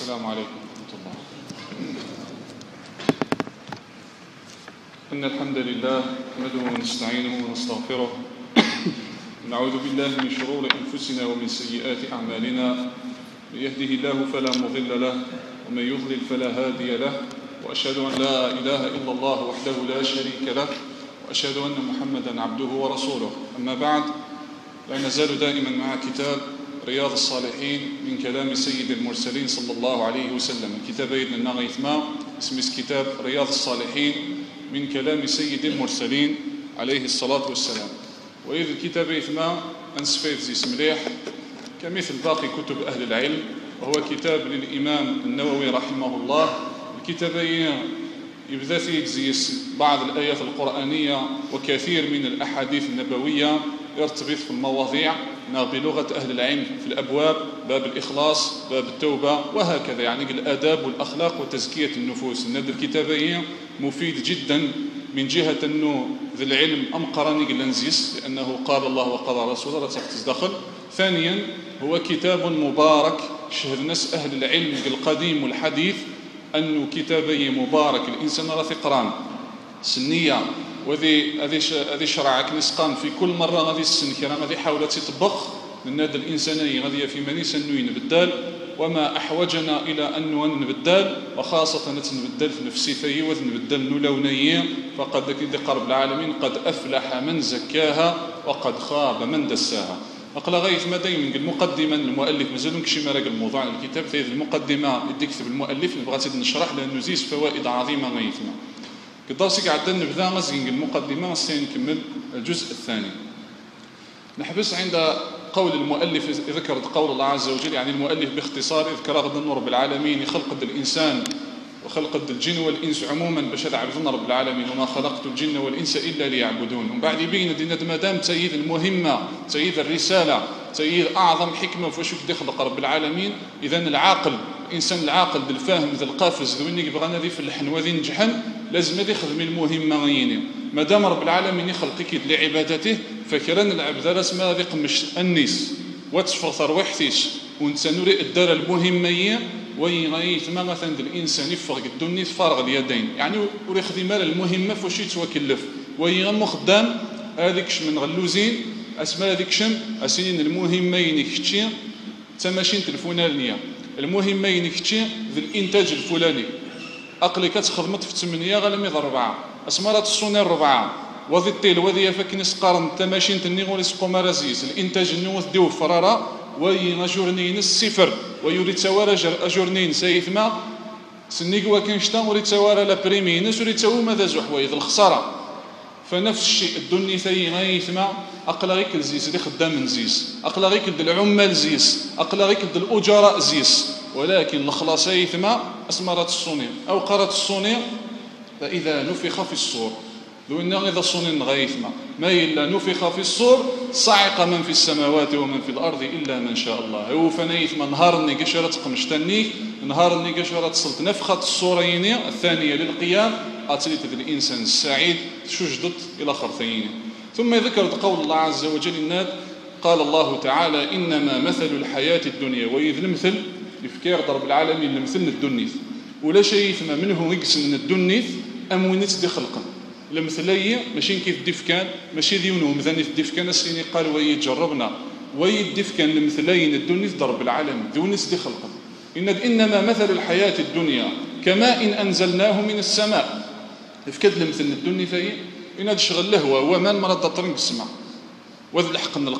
السلام عليكم ورحمة الله. إن الحمد لله نحمده ونستعينه ونستغفره ونعوذ بالله من شرور أنفسنا ومن سيئات أعمالنا. من يهده الله فلا مضل له ومن يضلل فلا هادي له، وأشهد أن لا إله إلا الله وحده لا شريك له، وأشهد أن محمدا عبده ورسوله. أما بعد، لا نزال دائما مع كتاب رياض الصالحين من كلام سيد المرسلين صلى الله عليه وسلم. الكتاب أيضا نغيثما اسم كتاب رياض الصالحين من كلام سيد المرسلين عليه الصلاة والسلام. وإذ الكتاب إثما أنسفيت زي سمليح كمثل باقي كتب أهل العلم، وهو كتاب للإمام النووي رحمه الله. الكتاب يبدأ فيه زي بعض الآيات القرآنية وكثير من الأحاديث النبوية يرتبط في المواضيع بلغة أهل العلم في الأبواب، باب الإخلاص، باب التوبة، وهكذا، يعني الآداب والأخلاق وتزكية النفوس. هذا الكتاب مفيد جدا من جهة أنه ذي العلم أمقرني لنزيس، لأنه قال الله وقال رسوله لا تدخل. ثانيا هو كتاب مبارك شهد ناس أهل العلم القديم والحديث أنه كتابي مبارك الإنسان راه ثقران سنية، وهذه شرعك نسقان في كل مرة غادي السن كرا غادي حاول تطبخ من هذا الإنسانية غادي في منيس أنه ينبدل، وما أحوجنا إلى أنه نبدل، وخاصة نتنبدل في نفسيتي ونبدل نلوني. فقد ذكر رب العالمين قد أفلح من زكاها وقد خاب من دساها. أقل غاية ما دايما المقدمة المؤلف مازال نكشي مرق الموضوع الكتاب في المقدمة يديك كتب المؤلف نبغى نشرح لأنه زيز فوائد عظيمة غايتنا. كدرسي قاعد نبدا غازين المقدمة نكمل الجزء الثاني. نحبس عند قول المؤلف، ذكر قول الله عز وجل، يعني المؤلف باختصار ذكر غدا رب العالمين خلق الإنسان وخلق الجن والإنس عموما باش يعبدون رب العالمين، وما خلقت الجن والإنس إلا ليعبدون. ومن بعد يبين دينا مادام تأييد المهمة، تأييد الرسالة، تأييد أعظم حكمة فاش يخلق رب العالمين. إذن العاقل، الإنسان العاقل بالفهم ذا القافز ذو إنك بغانا ذي في اللحن وذي نجحن لازم ذي خدم المهمة غيني. مادام رب العالمين يخلقك لعبادته فكران العبد رسمه ذي قمش النيس وتفغثر وحثيش ونتنوري الدار المهمية ويغيث ما مثلا الإنسان يفرق الدنيا فارغ اليدين، يعني وريخدم المهمة فوشي توكلف ويغم خدام هذيكش من غلوزين اسماء هذيكشم اسنين المهمين كتشي تماشين الفلانية، المهمين كتشي ذي الإنتاج الفلاني أقلي كتخدمت في 8 غالمي 4 أسمارات الصونير 4 وذي الطيل وذي فكنس قارن تماشين تنيغ وليسقو مرازيس الإنتاج النوث ديو فرارة ويغجورنين الصفر ويريد توارى أجورنين سيثما سنيق وكنشتا وريد توارى لابريمينس وريد توارى ماذا زحويد الخسارة. فنفس الشيء الدنيا ثي غيثما أقلا غيك الزيس دي خدام زيس، أقلا غيك العمال زيس، أقلا غيك الأجراء زيس، ولكن الخلاص يثما أسمارات الصونير أو قرات الصونير. فإذا نفخ في الصور لو إن إذا الصونير غيثما ما إلا نفخ في الصور صعق من في السماوات ومن في الأرض إلا من شاء الله. هو فنيثما نهارني قشرة قمشتني نهارني قشرة صلت نفخة الصورين الثانية للقيام أتريت الإنسان السعيد شجدت إلى خرثين. ثم ذكرت قول الله عز وجل الناد قال الله تعالى إنما مثل الحياة الدنيا، وإذ المثل يفكير ضرب العالمين لمثل الدنيث ولا شيء ثم منه يقسم من الدنيث أمونيت دي خلقا المثلية ماشي كيف ديفكان ماشي ديونهم ذني في ديفكان السيني قال ويجربنا ويديفكان المثلين الدنيث ضرب العالمين دونيس دي خلقا. إنما مثل الحياة الدنيا كماء أنزلناه من السماء يفكد المثل الدنيا فهي إن تشغل له ومن مرض طريق السماء وذ الحق من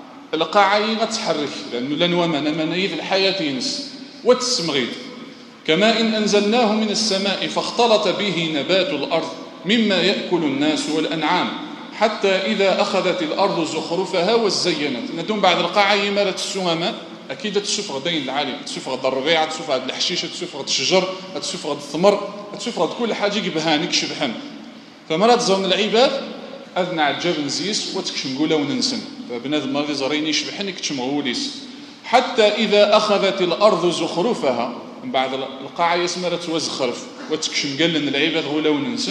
القاعة غتحرك لأنه لن ومن منايذ الحياة ينس وتسمغيد. كماء أنزلناه من السماء فاختلط به نبات الأرض مما يأكل الناس والأنعام حتى إذا أخذت الأرض زخرفها وزينت. ندوم بعد القاعة يمارة السهمات أكيد تسفغ دين العالي، تسفغ الربيع، تسفغ الحشيشة، تسفغ الشجر، تسفغ الثمر، تسفغ كل حاجة يبهانك شبحن. فمرات زون العباد أذنع عجاب نزيس وتكشم قولا وننسن فبنادم مرضي زريني يشبحن يكتشم غوليس حتى إذا أخذت الأرض زخرفها من بعد القاعة يسمرت وزخرف وتكشم قلن العباد غولا وننسن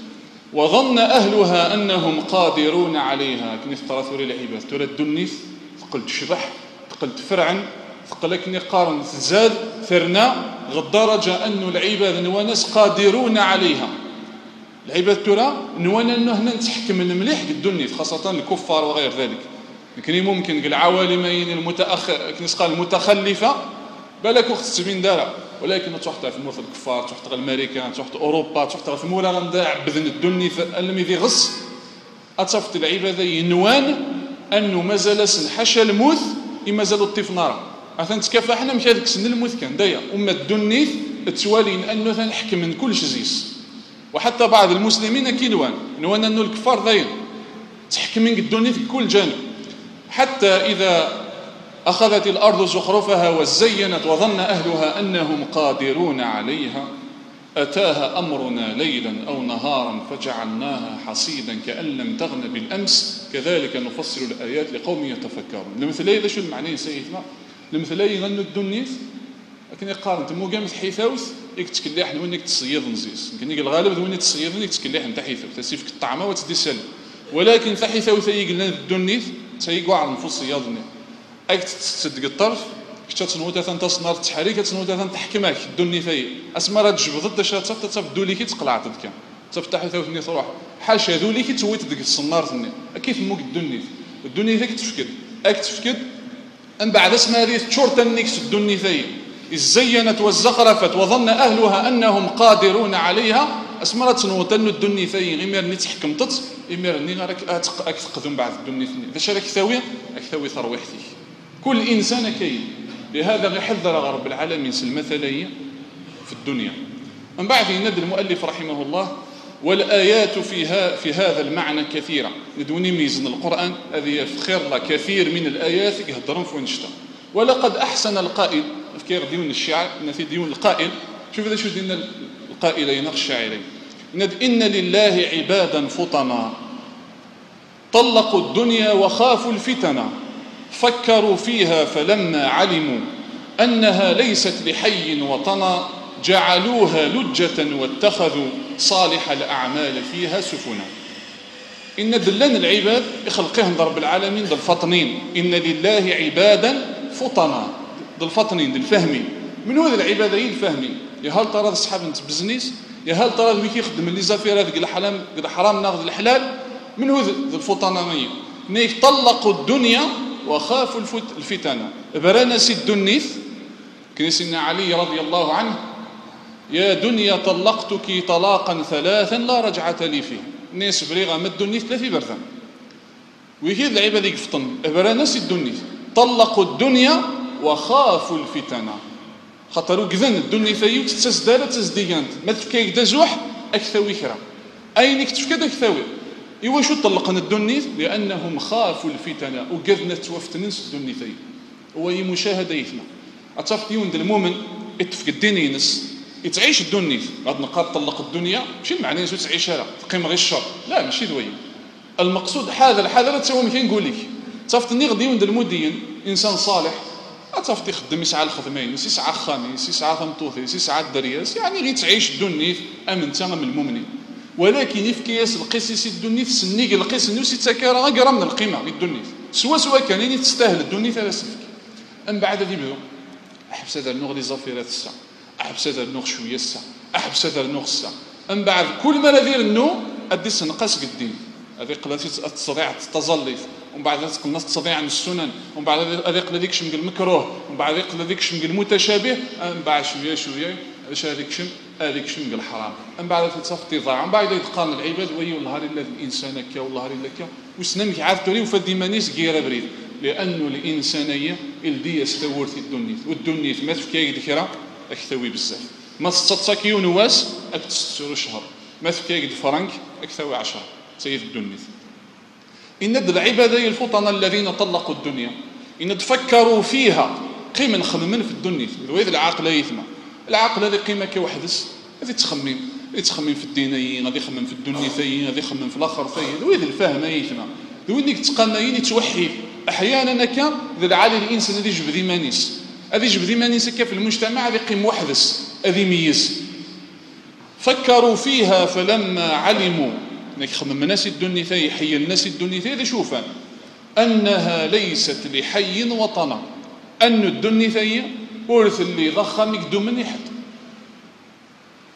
وظن أهلها أنهم قادرون عليها. كني ثلاثة العباد ترى الدنيث ثقلت شبح ثقلت فرعن ثقلكني قارن زاد ثرنا غالدرجة أن العباد نواناس قادرون عليها. العباد ترى نوانا أنه هنا نتحكم مليح الدنيا، خاصة الكفار وغير ذلك. لكن ممكن العوالمين المتخلفة بالك وقت التبين دارا، ولكن تروح في مورث الكفار، تروح في الامريكان، تروح في اوروبا، تروح في مورا غندا عبدن الدنيا لم يذي غص اتصفت العباده ينوان انه مازال سنحشى الموت مازال الطيف نار عشان تكافح. حنا مشى ديك السن الموت كان دايا وما الدنيا توالي انه تنحكم من كل شزيس. وحتى بعض المسلمين كينوان انه الكفار دايا تحكم من الدنيا في كل جانب، حتى اذا أخذت الأرض زخرفها وزينت وظن أهلها أنهم قادرون عليها أتاها أمرنا ليلا أو نهارا فجعلناها حصيدا كأن لم تغن بالأمس كذلك نفصل الآيات لقوم يتفكرون. المثلية ذا شو المعنى سيدنا؟ المثلية غنو الدنيا لكن يقارن تمو قامت حيثاوث يكتكليح نوينك تصيد نزيز، يمكن يقول الغالب ذوينك تصيد نيك تكليح نتا حيثاوث تسيفك الطعمة وتدي سلم، ولكن حيثاوث يقلنا الدنيا تيقوا على نفوس صيادني أكت تصدق الطرف كتا تنودا تصنار تحريك تنودا تحكمك الدنيا في اسمرا تجبد ضد تبدو لي كي تقلع تدك تفتح ثوثني تروح حاشا ذولي كي تويت ديك الصنار ثني كيف موك الدنيا فيك تفكد تفكد ان بعد اسمها هذه تشورت النكس الدنيا في زينت وزخرفت وظن اهلها انهم قادرون عليها اسمرا تنوتن الدنيا في غير ني تحكمت غير ني راك تقدم بعد الدنيا ثني باش راك ثاوي ثرويحتي. كل انسان كاين لهذا يحذر رب العالمين المثلية في الدنيا. من بعد يند المؤلف رحمه الله والآيات في هذا المعنى كثيرة. ندوني ميزن القرآن هذه يفخر الله كثير من الآيات يهدرون في ونشتا. ولقد أحسن القائل أفكار ديون الشعر نفي ديون القائل شوف هذا شو دينا القائلين الشاعرين إن لله عبادا فطنا طلقوا الدنيا وخافوا الفتنا فكروا فيها فلما علموا أنها ليست لحي وطنا جعلوها لجة واتخذوا صالح الأعمال فيها سفنا. إن دلان العباد يخلقهم رب العالمين ذا الفطنين. إن لله عبادا فطنا ذا الفطنين ذا الفهمين. من هو ذا العبادين الفهمين؟ يا هل ترى الصحاب انت بزنيس؟ يا هل ترى ويكي يخدم اللي زافير هذا الحرام ناخذ الحلال؟ من هو ذا الفطنانيين؟ نيك طلقوا الدنيا وخافوا الفتنة. برانا سي الدنيث كان سيدنا علي رضي الله عنه يا دنيا طلقتك طلاقا ثلاثا لا رجعة لي فيه. الناس بريغة ما الدنيث ثلاثي برثا ويهيد العباد يقفطن. برانا سي الدنيث طلقوا الدنيا وخافوا الفتنة خطروا كذن الدنيا فيو تتسدالة تزديانت ما تفكاك دزوح أكثوي كرا أينك تفكاد أكثوي إيوا شو طلقنا الدنيا لأنهم خافوا الفتنة وقذنا توفتنس الدنيا فيو هو مشاهدة يثنى أتصفت يوند المؤمن اتفك الدين ينس يتعيش الدنيا غاد نقاب طلق الدنيا ماشي المعنى يسو تعيشها تقيم غير الشر لا ماشي ذوي المقصود هذا لا تسوى مكان نقول لك تصفت ني غدي يوند المدين إنسان صالح أتصفت يخدم يسعى الخدمين يسعى خامس يسعى ثمطوثي يسعى الدرياس يعني غير تعيش الدنيا أمن تمام المؤمنين. ولكن يفكيس القيس الدنيا سنيق القيس نوسي تسكر غير من القيمة للدنيا سواء كان يعني تستاهل الدنيا ثلاث سنين. أم بعد ذي بدو أحبس هذا النوغ لزافيرات الساعة أحبس هذا النوغ شوية الساعة أحبس هذا النوغ الساعة. أم بعد كل ما نذير النو أدي سنقاس قدين هذه قلتي تستطيع تتظلف ومن بعد ذلك الناس تستطيع عن السنن ومن بعد ذلك هذيك شم المكروه ومن بعد ذلك شم المتشابه أم بعد شوية باش هذيك شم الحرام. أم بعد ذلك تصفي ضاع. أم بعد ذلك قام العباد وهي والله إلا الإنسان كا والله إلا كا وسنمك عاد توري وفدي مانيس غير بريد لأنه الإنسانية الدي يستور في الدنيا والدنيا ما تفكاي ذكرى أكثوي بزاف ما تستطاكي نواس أكتستر شهر ما تفكاي فرنك أكثوي 10 سيد الدنيا. إن العبادة الفطنة الذين طلقوا الدنيا إن تفكروا فيها قيمة خممن في الدنيا وإذا العقل يثمى العقل هذه قيمة كوحدس هذه تخمم في الدينيين هذه يخمم في الدنيا ثاني هذه يخمم في الآخر ثاني وإذا الفهم يثمى وإنك تقامين يتوحي أحيانا كان ذا العالي الإنسان هذه جبذي مانيس هذه جبذي مانيس في المجتمع هذه قيم وحدس هذه ميز. فكروا فيها فلما علموا انك خمم الناس الدنيا ثاني حي الناس الدنيا ثاني شوفا انها ليست لحي وطنا ان الدنيا ثاني ورث اللي ضخم يقدو من يحد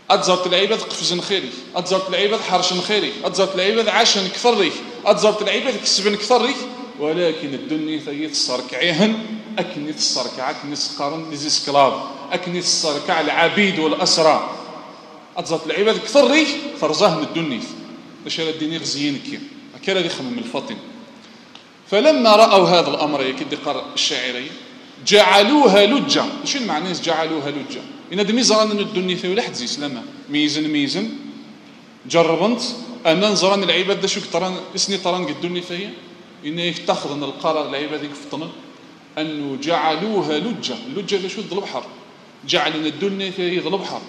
أتزرت العباد قفزن خيري، أتزرت العباد حرشن خيري، أتزرت العباد عاشن كثري، أتزرت العباد كسبن كثري، ولكن الدنيا ثي تصركعيهن أكني تصركع أكني سقارن لزيسكلاف أكني تصركع العبيد والأسرى. أتزرت العباد كثري فرزاهن الدنيا باش هذا الدنيا غزيين كي هكذا يخمم الفطن. فلما رأوا هذا الأمر يكد قرأ الشاعري جعلوها لجة. شنو معنى جعلوها لجة؟ إن هذا ميزران أن الدنيا في ولا حد زي سلامة ميزن جربنت أنا نزران العباد شو كتران اسني طران قد الدنيا فيها إن يتخذن القرار العباد يكفتن أنه جعلوها لجة. اللجة ذا شو ذا البحر جعلنا الدنيا في ذا البحر.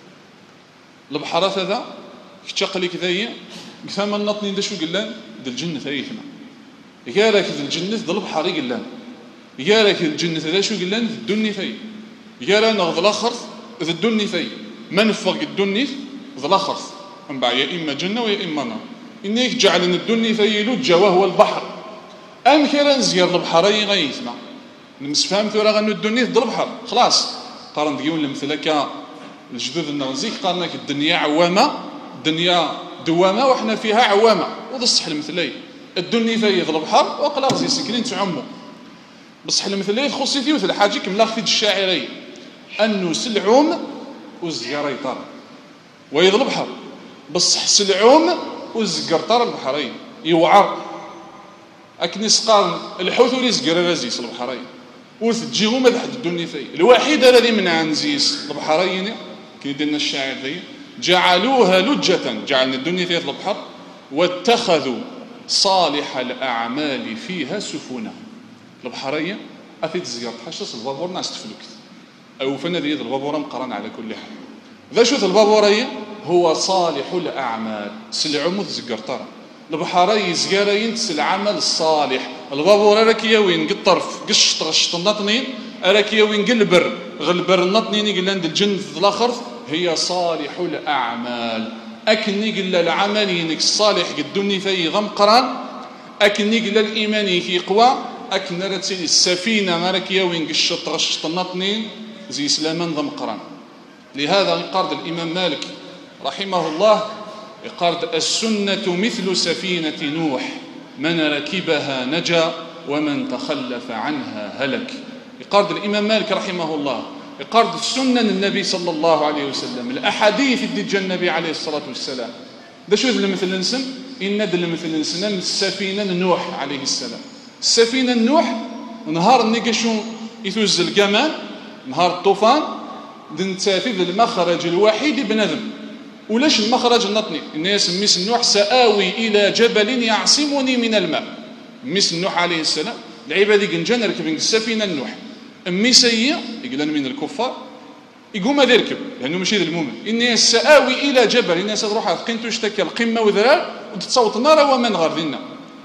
البحر هذا كتشقلي كذايا كثام النطني ذا شو قلان ذا الجنة ثيثنا يقالك ذا الجنة ذا البحر قلان يقالك الجنة ذا شو قلان ذا الدنيا في يقال نغض الآخر ذا الدنيا في من فرق الدنيا ذا الآخر من بعد يا إما جنة ويا إما نار. إنك جعلنا الدنيا في لجة وهو البحر. أم كيران زيار البحرين غيثنا نمسفهم ثورة غنو الدنيا ذا البحر خلاص قارن ديون لمثلك الجدود النغزيك قارنك الدنيا عوامة الدنيا دوامة وإحنا فيها عوامة وذا الصح المثلي الدنيا في ذا البحر وقلا غزي سكنين تعمو بصح المثلي خصي فيه مثل حاجة كملا في الشاعري أنه سلعوم وزياري طار ويذ البحر بصح سلعوم وزقر طار البحرين يوعر أكني سقار الحوث وليزقر رازيس البحرين وتجيهم هذا حد الدنيا في الوحيد الذي من عنزيس البحرين كي يدينا الشاعر ذي جعلوها لجة جعلنا الدنيا فيها البحر واتخذوا صالح الأعمال فيها سفنا. البحرية أفيد زيارة حشرة البابور ناس تفلوك أو فنا ذي البابور مقرن على كل حال. ذا شو البابورية هو صالح الأعمال سلعمو زقرطار البحرية زيارين العمل الصالح. البابور راكيا وين قطرف قشط غشط النطنين راكيا وين قلبر غلبر النطنين يقول عند الجنة الآخر هي صالح الأعمال. أكني قل العمل ينك الصالح قدوني في ضم قران أكني قل الإيمان في قوى أكن رتسي السفينة ماركيا وين قشط غشط النطنين زي سلامان ضم قران. لهذا قرد الإمام مالك رحمه الله قرد السنة مثل سفينة نوح من ركبها نجا ومن تخلف عنها هلك. قرد الإمام مالك رحمه الله قرد سنن النبي صلى الله عليه وسلم الأحاديث اللي جاء النبي عليه الصلاة والسلام ده شو ذا مثل الإنسان إن ذا مثل الإنسان السفينة نوح عليه السلام. السفينة نوح نهار نيقشو يثوز الجمال نهار الطوفان دنتافي المخرج الوحيد بنذم ولاش المخرج النطني الناس ميس نوح سآوي إلى جبل يعصمني من الماء. ميس نوح عليه السلام العباد يقنجان ركبين السفينة نوح أمي سيئة يقول من الكفار يقوم ما يركب لأنه ماشي ذا المؤمن. إني سآوي إلى جبل الناس تروح قيمته اشتكى القمة وذرار وتتصوت النار ومن غارذنا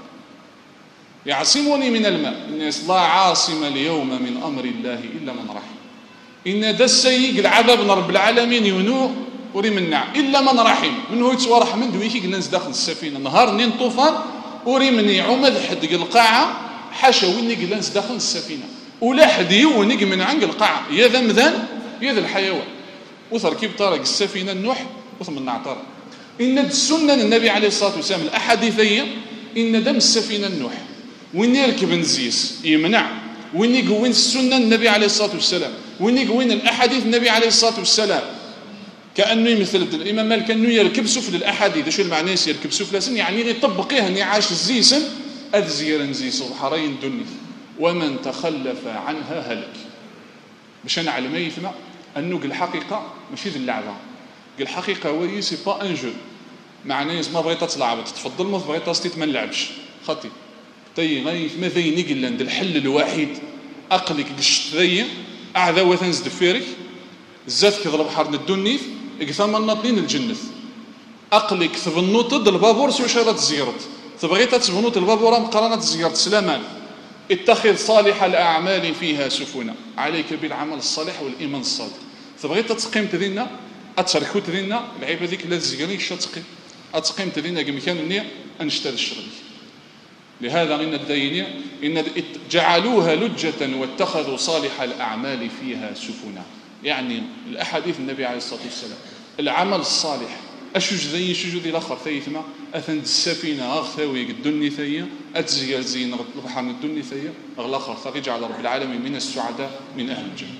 يعصمني من الماء. الناس لا عاصم اليوم من أمر الله إلا من رحم. إن ذا السيء العذاب من رب العالمين ينو وري منع إلا من رحم منه يتسوى رحمن دويكي الناس داخل السفينة نهار نين طوفان وري مني عمد حد القاعة حاشا ويني الناس داخل السفينة ولا حد يونيق من عنق القاعة يا ذا مذان يا ذا الحيوان وتركب طارق السفينة النوح وثم النعطار. إن السنة النبي عليه الصلاة والسلام الأحاديثية إن دم السفينة النوح وين يركب نزيس يمنع وين يقوين السنة النبي عليه الصلاة والسلام وين يقوين الأحاديث النبي عليه الصلاة والسلام كأنه يمثل الإمام مالك كأنه يركب سفل الأحاديث. شو المعنى يركب سفل يعني يطبقيها نعاش الزيسن أذزير نزيس الحرين دني ومن تخلف عنها هلك. باش انا على ما يثنى انه الحقيقه ماشي ذي اللعبه الحقيقه هو سي با ان جو معناه ما بغيت تلعب تفضل ما بغيت تستيت ما نلعبش خاطي تي غير ما ذيني قال عند الحل الوحيد اقلك قشت ذي اعذا وثنز دفيرك زاد كذا البحر الدنيف اقثام الناطين الجنث اقلك ثبنوط ضد البابور سو شرط زيارت تبغيت تثبنوط البابور مقارنه زيارت سلامان. اتخذ صالح الأعمال فيها سفنا عليك بالعمل الصالح والإيمان الصادق. تبغيت تقيم تذينا أتركو تذينا العيبة ذيك لا تزقني شتقيم أتقيم تذينا كمكان النية أنشتر الشغل. لهذا إن الدينية إن جعلوها لجة واتخذوا صالح الأعمال فيها سفنا. يعني الأحاديث النبي عليه الصلاة والسلام العمل الصالح أشوج ذي الآخر ثيثما أثند السفينة أغثاوي الدنيا ثية أتزيال زين البحر من الدنيا ثية أغلاخر ثقيج رب العالمين من السعداء من أهل الجنة.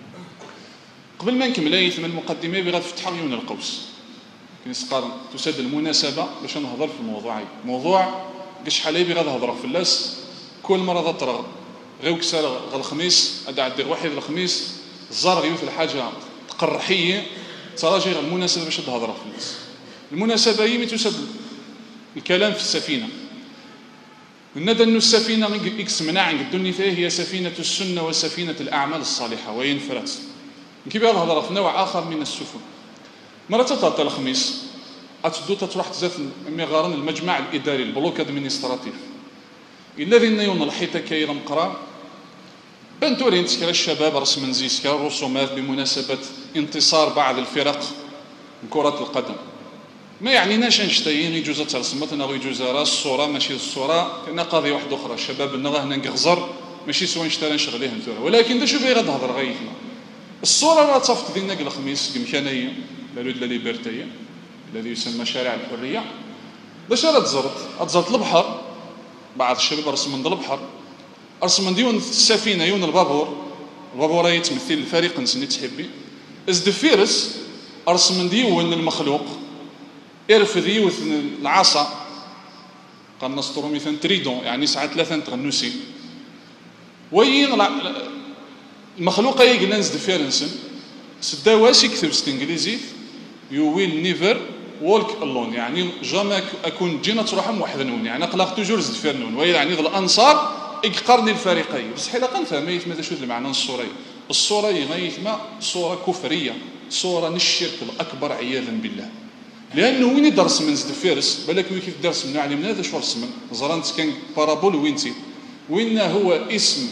قبل ما نكمل ثم المقدمة بغا تفتح عيون القوس كنسقار تسد المناسبة باش نهضر في الموضوع موضوع قش حالي بغا نهضر في اللاس كل مرة ترى غير كسر الخميس أدع الدير واحد الخميس زار غيوث الحاجة تقرحية تراجع المناسبة باش تهضر في اللاس. المناسبة هي تسد الكلام في السفينة. الندى أن السفينة إكس مناع عند الدنيا هي سفينة السنة وسفينة الأعمال الصالحة وين فرات كيف هذا في نوع آخر من السفن. مرة تطلع الخميس أتدو تروح تزات مغارن المجمع الإداري البلوك أدمينستراتيف الذين يون الحيطة كيرا مقرا بنتورين تسكر الشباب رسم زيسكا رسومات بمناسبة انتصار بعض الفرق من كرة القدم. ما يعنيناش نشتاين يجوز ترسمتنا ويجوز راس الصورة ماشي الصورة كنا قضية واحدة أخرى الشباب النغاه نغزر ماشي سوا نشتري نشغليه نتورا ولكن دا شو بغي غتهضر غايتنا الصورة راه تصفت ديالنا الخميس كمكانية لا لود لا ليبرتيه الذي يسمى شارع الحرية باش راه تزرت البحر بعض الشباب رسم من البحر رسم ديون السفينة يون البابور يتمثل الفريق نسني تحبي ازدفيرس رسم ديون المخلوق ارفذ يوث العصا قال نسطرو مثلا تريدون يعني ساعات ثلاثة تغنوسي وين المخلوق يقول نز ديفيرنسن سداواسي كتب ستنجليزي يو ويل نيفر وولك الون يعني جامع اكون جينا تروحهم وحدنون يعني اقلاق توجور زدفيرنون ويل يعني الانصار اقرني الفريقين بس حيلا نفهم ماذا شو المعنى الصورة غيثما صورة كفرية صورة الشرك الأكبر عياذا بالله لأنه وين يدرس من زدفيرس بالك كيف درس من علم هذا شو رسم زرانت كان بارابول وين هو اسم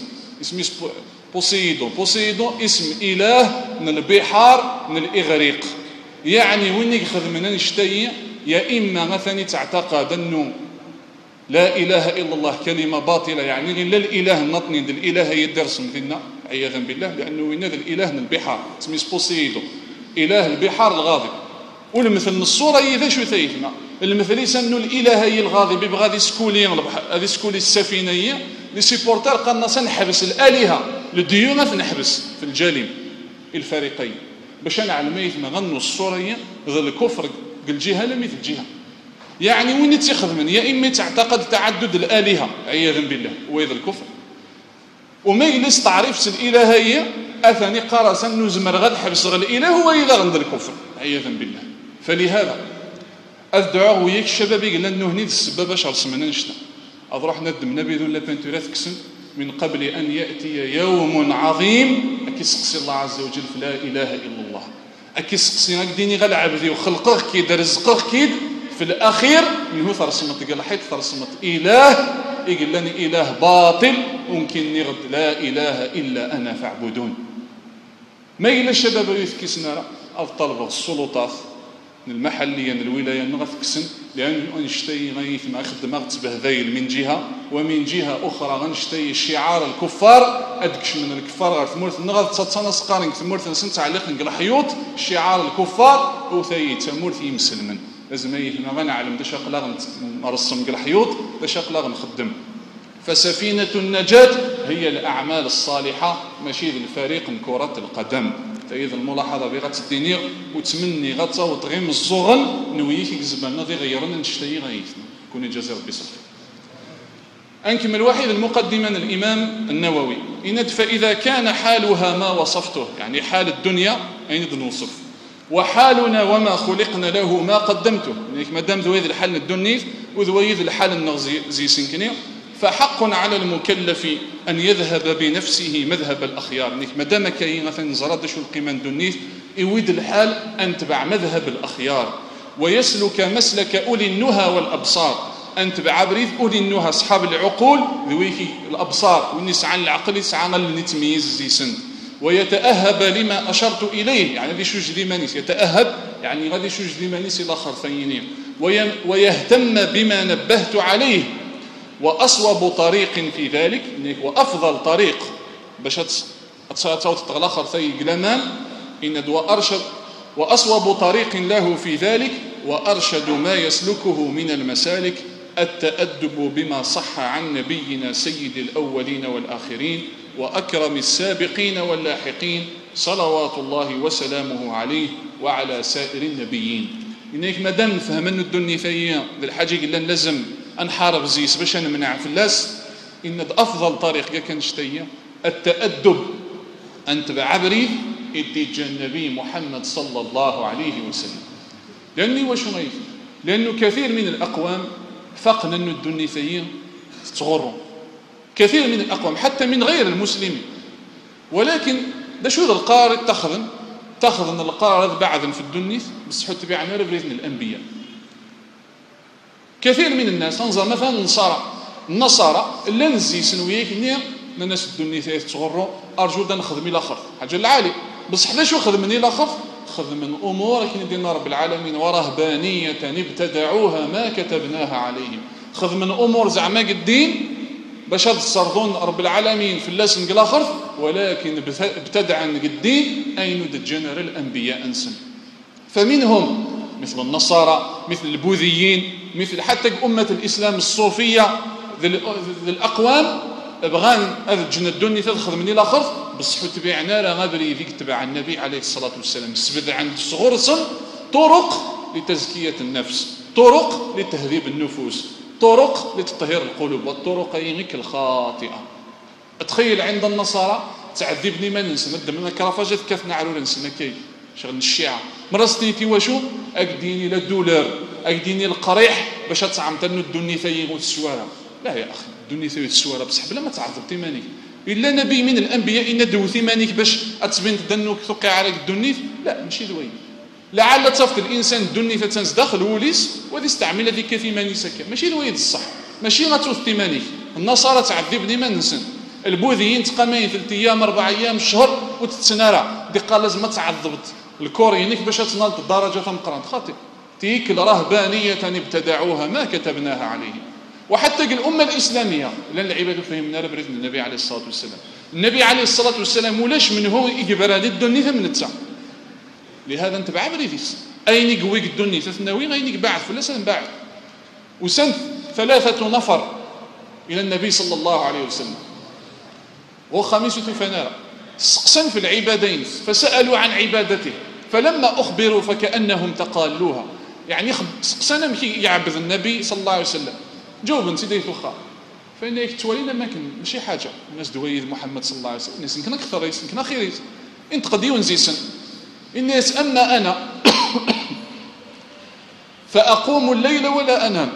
بوسيدون اسم إله من البحار من الإغريق يعني وين ياخذ من نشتي يا إما مثلا تعتقد أنه لا إله إلا الله كلمة باطلة يعني لا الإله النطني الإله يدرس مثلنا عياذا بالله لأنه وين هذا الإله من البحار اسمه بوسيدون إله البحار الغاضب والمثل من الصورة هي شو ثيثنا المثل يسنو الإله هي الغاضب يبغى هذه سكولي السفينة لي سيبورتر قالنا سنحبس الآلهة للديونة نحبس في الجليم الفريقين باش نعلم يثنا غنو الصورة هي ذا الكفر قل جهة لا مثل جهة يعني وين يتخذ من يا إما تعتقد تعدد الآلهة عياذا بالله وإذا الكفر وما يلس تعريف الإلهية أثني قرصا نزمر غد حبس الإله هو إذا غند الكفر عياذا بالله. فلهذا الدعاء وياك الشباب قال انه هني السبب باش رسمنا نشتا اروح ندم نبي ذو لابنتورات كسن من قبل ان ياتي يوم عظيم اكيسقسي الله عز وجل لا اله الا الله اكيسقسي غديني غالعبدي وخلقه كيد رزقه كيد في الاخير من هو ترسمت قال حيت ترسمت اله يقول لني اله باطل ممكن نغد لا اله الا انا فاعبدون. ما إلا الشباب يثكسنا الطلبة السلطات المحلية الولاية نغثكسن لأن نشتي غيث ما أخذ ما تبهذيل من جهة ومن جهة أخرى غنشتي شعار الكفار أدكش من الكفار غير ثمورث نغث تصنع سقارن ثمورث نسن تعلق نقل حيوط شعار الكفار وثي ثمورث يمسلمن لازم يثنا غنعلم دا شاق نرسم نقل حيوط دا شاق نخدم. فسفينة النجاة هي الأعمال الصالحة ماشي الفريق من كرة القدم. فإذا الملاحظة بغت الدينير وتمني غطا وتغيم الزغل نويك يكزبنا ذي غيرنا نشتي غيثنا كون يجازي ربي صفي. أنكمل واحد المقدمة الإمام النووي فإذا كان حالها ما وصفته يعني حال الدنيا أين نوصف وحالنا وما خلقنا له ما قدمته يعني ما دام ذوي الحال الدنيا وذوي الحال النغزي زي سنكني فحق على المكلف أن يذهب بنفسه مذهب الأخيار ما دام كاين مثلا زراد شو القيمة الدنيا يود الحال أن تبع مذهب الأخيار ويسلك مسلك أولي النهى والأبصار أن تبع بريد أولي النهى أصحاب العقول ذويك الأبصار والنسعان العقل يسعان لنتميز زي سن ويتأهب لما أشرت إليه يعني ذي شو جديمانيس يتأهب يعني غادي شو جديمانيس إلى آخر ثانيين ويهتم بما نبهت عليه وأصوب طريق في ذلك وأفضل طريق باش تتغلخر ثي قلمان إن دوا أرشد وأصوب طريق له في ذلك وأرشد ما يسلكه من المسالك التأدب بما صح عن نبينا سيد الأولين والآخرين وأكرم السابقين واللاحقين صلوات الله وسلامه عليه وعلى سائر النبيين. إنك مادام نفهم أن الدنيا فيا الحاجة قلنا لازم أنحارب زيس باش نمنع فلاس، إن أفضل طريق كنشتي التأدب أن تبع عبري اتجاه النبي محمد صلى الله عليه وسلم. لأنه كثير من الأقوام فقنا أن الدنيا فيا تغروا، كثير من الأقوام حتى من غير المسلمين، ولكن دا شو القارئ تاخذ القارئ بعضا في الدنيا بس حط بيعنا بإذن الأنبياء. كثير من الناس انظر مثلا النصارى اللي نزي سنويك نير الناس الدنيا تغروا ارجو دا نخدم الى خف حاجه العالي بصح علاش خدم الى خف خدم من امور كاين دينا رب العالمين ورهبانيه ابتدعوها ما كتبناها عليهم، خذ من امور زعما الدين باش تصرضون رب العالمين في اللاس نقلاخر، ولكن ابتدع الدين اين دجنر الانبياء انسن. فمنهم مثل النصارى مثل البوذيين مثل حتى أمة الإسلام الصوفية ذي الأقوام بغان أذجن الدنيا تدخل من الآخر بصحو تبعنا لا غابري ذيك تبع النبي عليه الصلاة والسلام. سبد عند صغور سن طرق لتزكية النفس، طرق لتهذيب النفوس، طرق لتطهير القلوب، والطرق ينك الخاطئة. تخيل عند النصارى تعذبني ما ننسى ندم من كرافاجات كثنا على ننسى كي شغل الشيعة مرة سنيتي واشو أقديني للدولار أقديني القريح باش تطعم تنو الدنيا ثيغ السوارة. لا يا أخي الدنيا ثيغ السوارة بصح بلا ما تعذب تيمانيك إلا نبي من الأنبياء إن دو ثيمانيك باش أتبين تدنوك توقع عليك الدنيا. لا ماشي دوين لعل تصفت الإنسان الدنيا فتنس داخل وليس وذي استعمل هذيك ثيماني سكا ماشي دوين الصح ماشي غتوث ثيمانيك. النصارى تعذبني ما ننسن، البوذيين تقامين 3 أيام 4 أيام شهر وتتسنارع دي قال لازم تعذبت. الكوريينيك باش تنال الدرجة مقران خاطئ تيك الرهبانية ابتدعوها ما كتبناها عليهم. وحتى الأمة الإسلامية لأن العباد فهمنا بريد النبي عليه الصلاة والسلام. النبي عليه الصلاة والسلام ولاش من هو يجبر هذه الدنيا ثم نتسع، لهذا انت بعد بريديس أين يقويك الدنيا تثنوي أين يقبعد فلا سنة بعد. وسنت 3 نفر إلى النبي صلى الله عليه وسلم وخميسة فنارة سقسا في العبادين فسألوا عن عبادته فلما أخبروا فكأنهم تقالوها. يعني سقسنا مكي يعبد النبي صلى الله عليه وسلم جاوب سيدي توخا فإن يكتوالينا ما كان ماشي حاجة الناس دويد محمد صلى الله عليه وسلم الناس يمكن أكثر يمكن أخير انت قد ينزيسن الناس أما أنا فأقوم الليل ولا أنام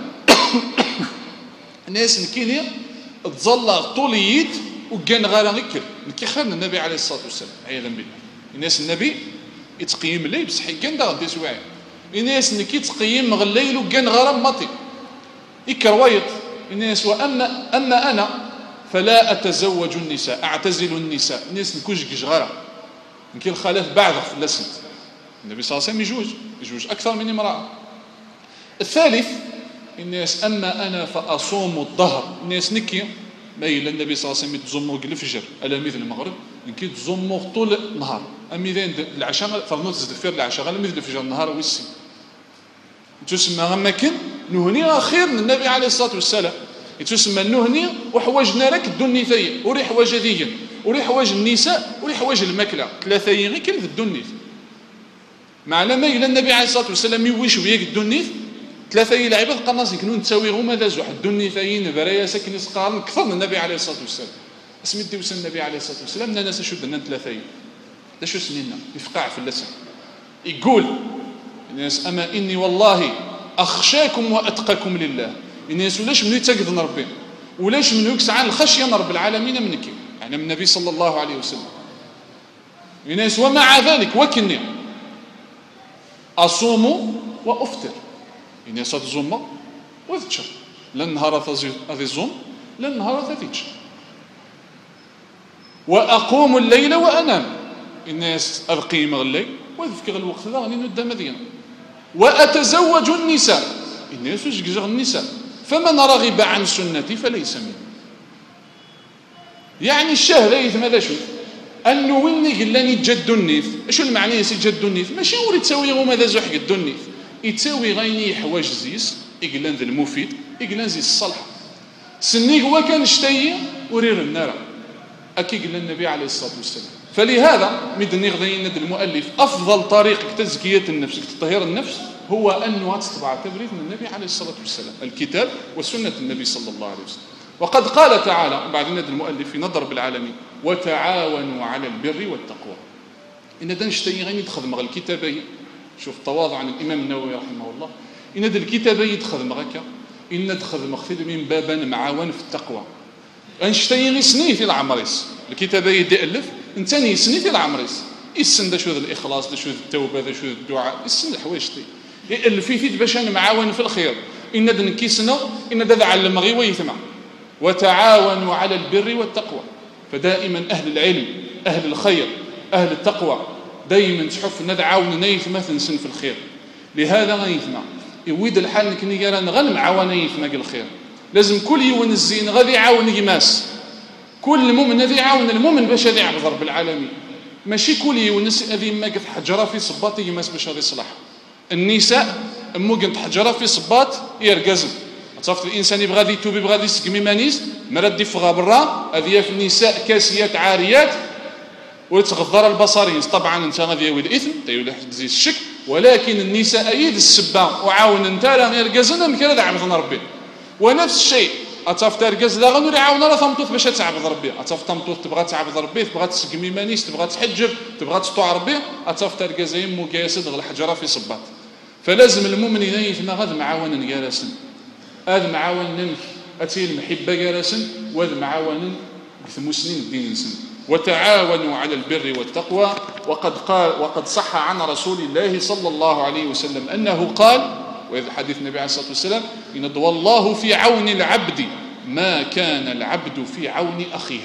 الناس نكيني تظل طوليت وكان غير نكر نكي خيرنا النبي عليه الصلاة والسلام عياذا بالله. الناس النبي يتقيم الليل بصح كان دا غدي سواعي الناس نكي تقيم الليل وكان غير ماطي يكرويط الناس. أما أنا فلا أتزوج النساء أعتزل النساء الناس نكوش كجغرة نكي الخلاف بعض في اللسنت. النبي صلى الله عليه وسلم يجوز أكثر من امرأة. الثالث الناس أما أنا فأصوم الظهر الناس نكي مايل النبي صلى الله عليه وسلم تزموا الفجر على مثل المغرب نكي تزموا طول النهار أميذين العشاء فرنوت تدفير العشاء على مثل الفجر النهار ويسي تسمى غمكن نهني خير من النبي عليه الصلاة والسلام تسمى نهني وحواجنا لك الدنيا ثي وري حواج ذيا وري حواج النساء وري حواج الماكلة 3 غير كان في الدنيا معنى ما إلى النبي عليه الصلاة والسلام يويش وياك الدنيا 3 العباد قناص يكونون تساوي هما ذا زوج الدنيا ثاين برايا ساكن يسقارن أكثر من النبي عليه الصلاة والسلام. اسمي ديوس النبي عليه الصلاة والسلام الناس شو دنا 3 دا شو سنينا يفقع في اللسان يقول الناس أما إني والله أخشاكم وأتقاكم لله الناس ولاش منو يتقذن ربي ولاش منو يكسعان الخشية رب العالمين منك يعني من النبي صلى الله عليه وسلم الناس. ومع ذلك وكني أصوم وأفطر الناس تزوم وتشر لا النهار هذه الزوم لا النهار هذه تشر. وأقوم الليل وأنام الناس أقيم الليل وذكر الوقت ذا غني ندى مدينة. وأتزوج النساء الناس يجزغ النساء فمن رغب عن سنتي فليس مني. يعني الشهر ماذا شو انه وين قلاني جد النيف شو المعنى يسي جد النيف ماشي وري تساوي غو ماذا زحق الدنيف يتساوي غيني حوايج زيس يقلان ذا المفيد يقلان زي الصالح سنيك هو كان شتي ورير النار اكي قال النبي عليه الصلاه والسلام. فلهذا مدني غداين المؤلف افضل طريق تزكيه النفس تطهير النفس هو انه تتبع تبريد من النبي عليه الصلاه والسلام الكتاب وسنه النبي صلى الله عليه وسلم. وقد قال تعالى بعد ند المؤلف في نظر بالعالمين وتعاونوا على البر والتقوى. ان دا نشتي غير يدخل الكتابين شوف التواضع عن الامام النووي رحمه الله ان دا الكتابين يدخل هكا ان دخل مغفل من بابا معاون في التقوى انشتي غير سنيت العمريس الكتابين يدي الف انتني سنيت العمريس يسن دا شو الاخلاص دا شو التوبه دا شو الدعاء يسن الحوايج تي الفيت باش انا معاون في الخير ان دا نكيسنا ان دا علم غير ويثمع وتعاونوا على البر والتقوى. فدائما اهل العلم اهل الخير اهل التقوى دائما تحف ندعاون نيث مثلا سن في الخير. لهذا غيثمع يويد الحال كني رانا غير معاون يثمع الخير لازم كل يوم الزين غادي يعاون يماس كل مؤمن غادي يعاون المؤمن باش غادي يعبد رب العالمين ماشي كل يوم هذه ما قد حجره في صباط يماس باش غادي يصلح. النساء مو قد حجره في صباط يرقزم صافي الانسان يبغى غادي يتوب يبغى غادي يسقمي مانيس مراد يفغى برا هذه في النساء كاسيات عاريات ويتغذر البصريين. طبعا انت غادي يولي الاثم تيولي تزيد الشك ولكن النساء ايد السبه وعاون انت راه يرقزنا من كذا عبدنا ربي. ونفس الشيء اتصاف ترقز لا غنوري عاون راه تمطوط باش تعبد ربي اتصاف تمطوط تبغى تعبد ربي تبغى تسقمي مانيس تبغى تحجب تبغى تطوع ربي اتصاف ترقز يمو جاسد غير الحجره في صباط. فلازم المؤمن يثنى غاد معاون جالسا هذا معاون نمك أتي المحبة جالسا وهذا معاون مسنين الدين سن. وتعاونوا على البر والتقوى. وقد صح عن رسول الله صلى الله عليه وسلم أنه قال وهذا حديث النبي عليه الصلاة والسلام إن والله في عون العبد ما كان العبد في عون أخيه.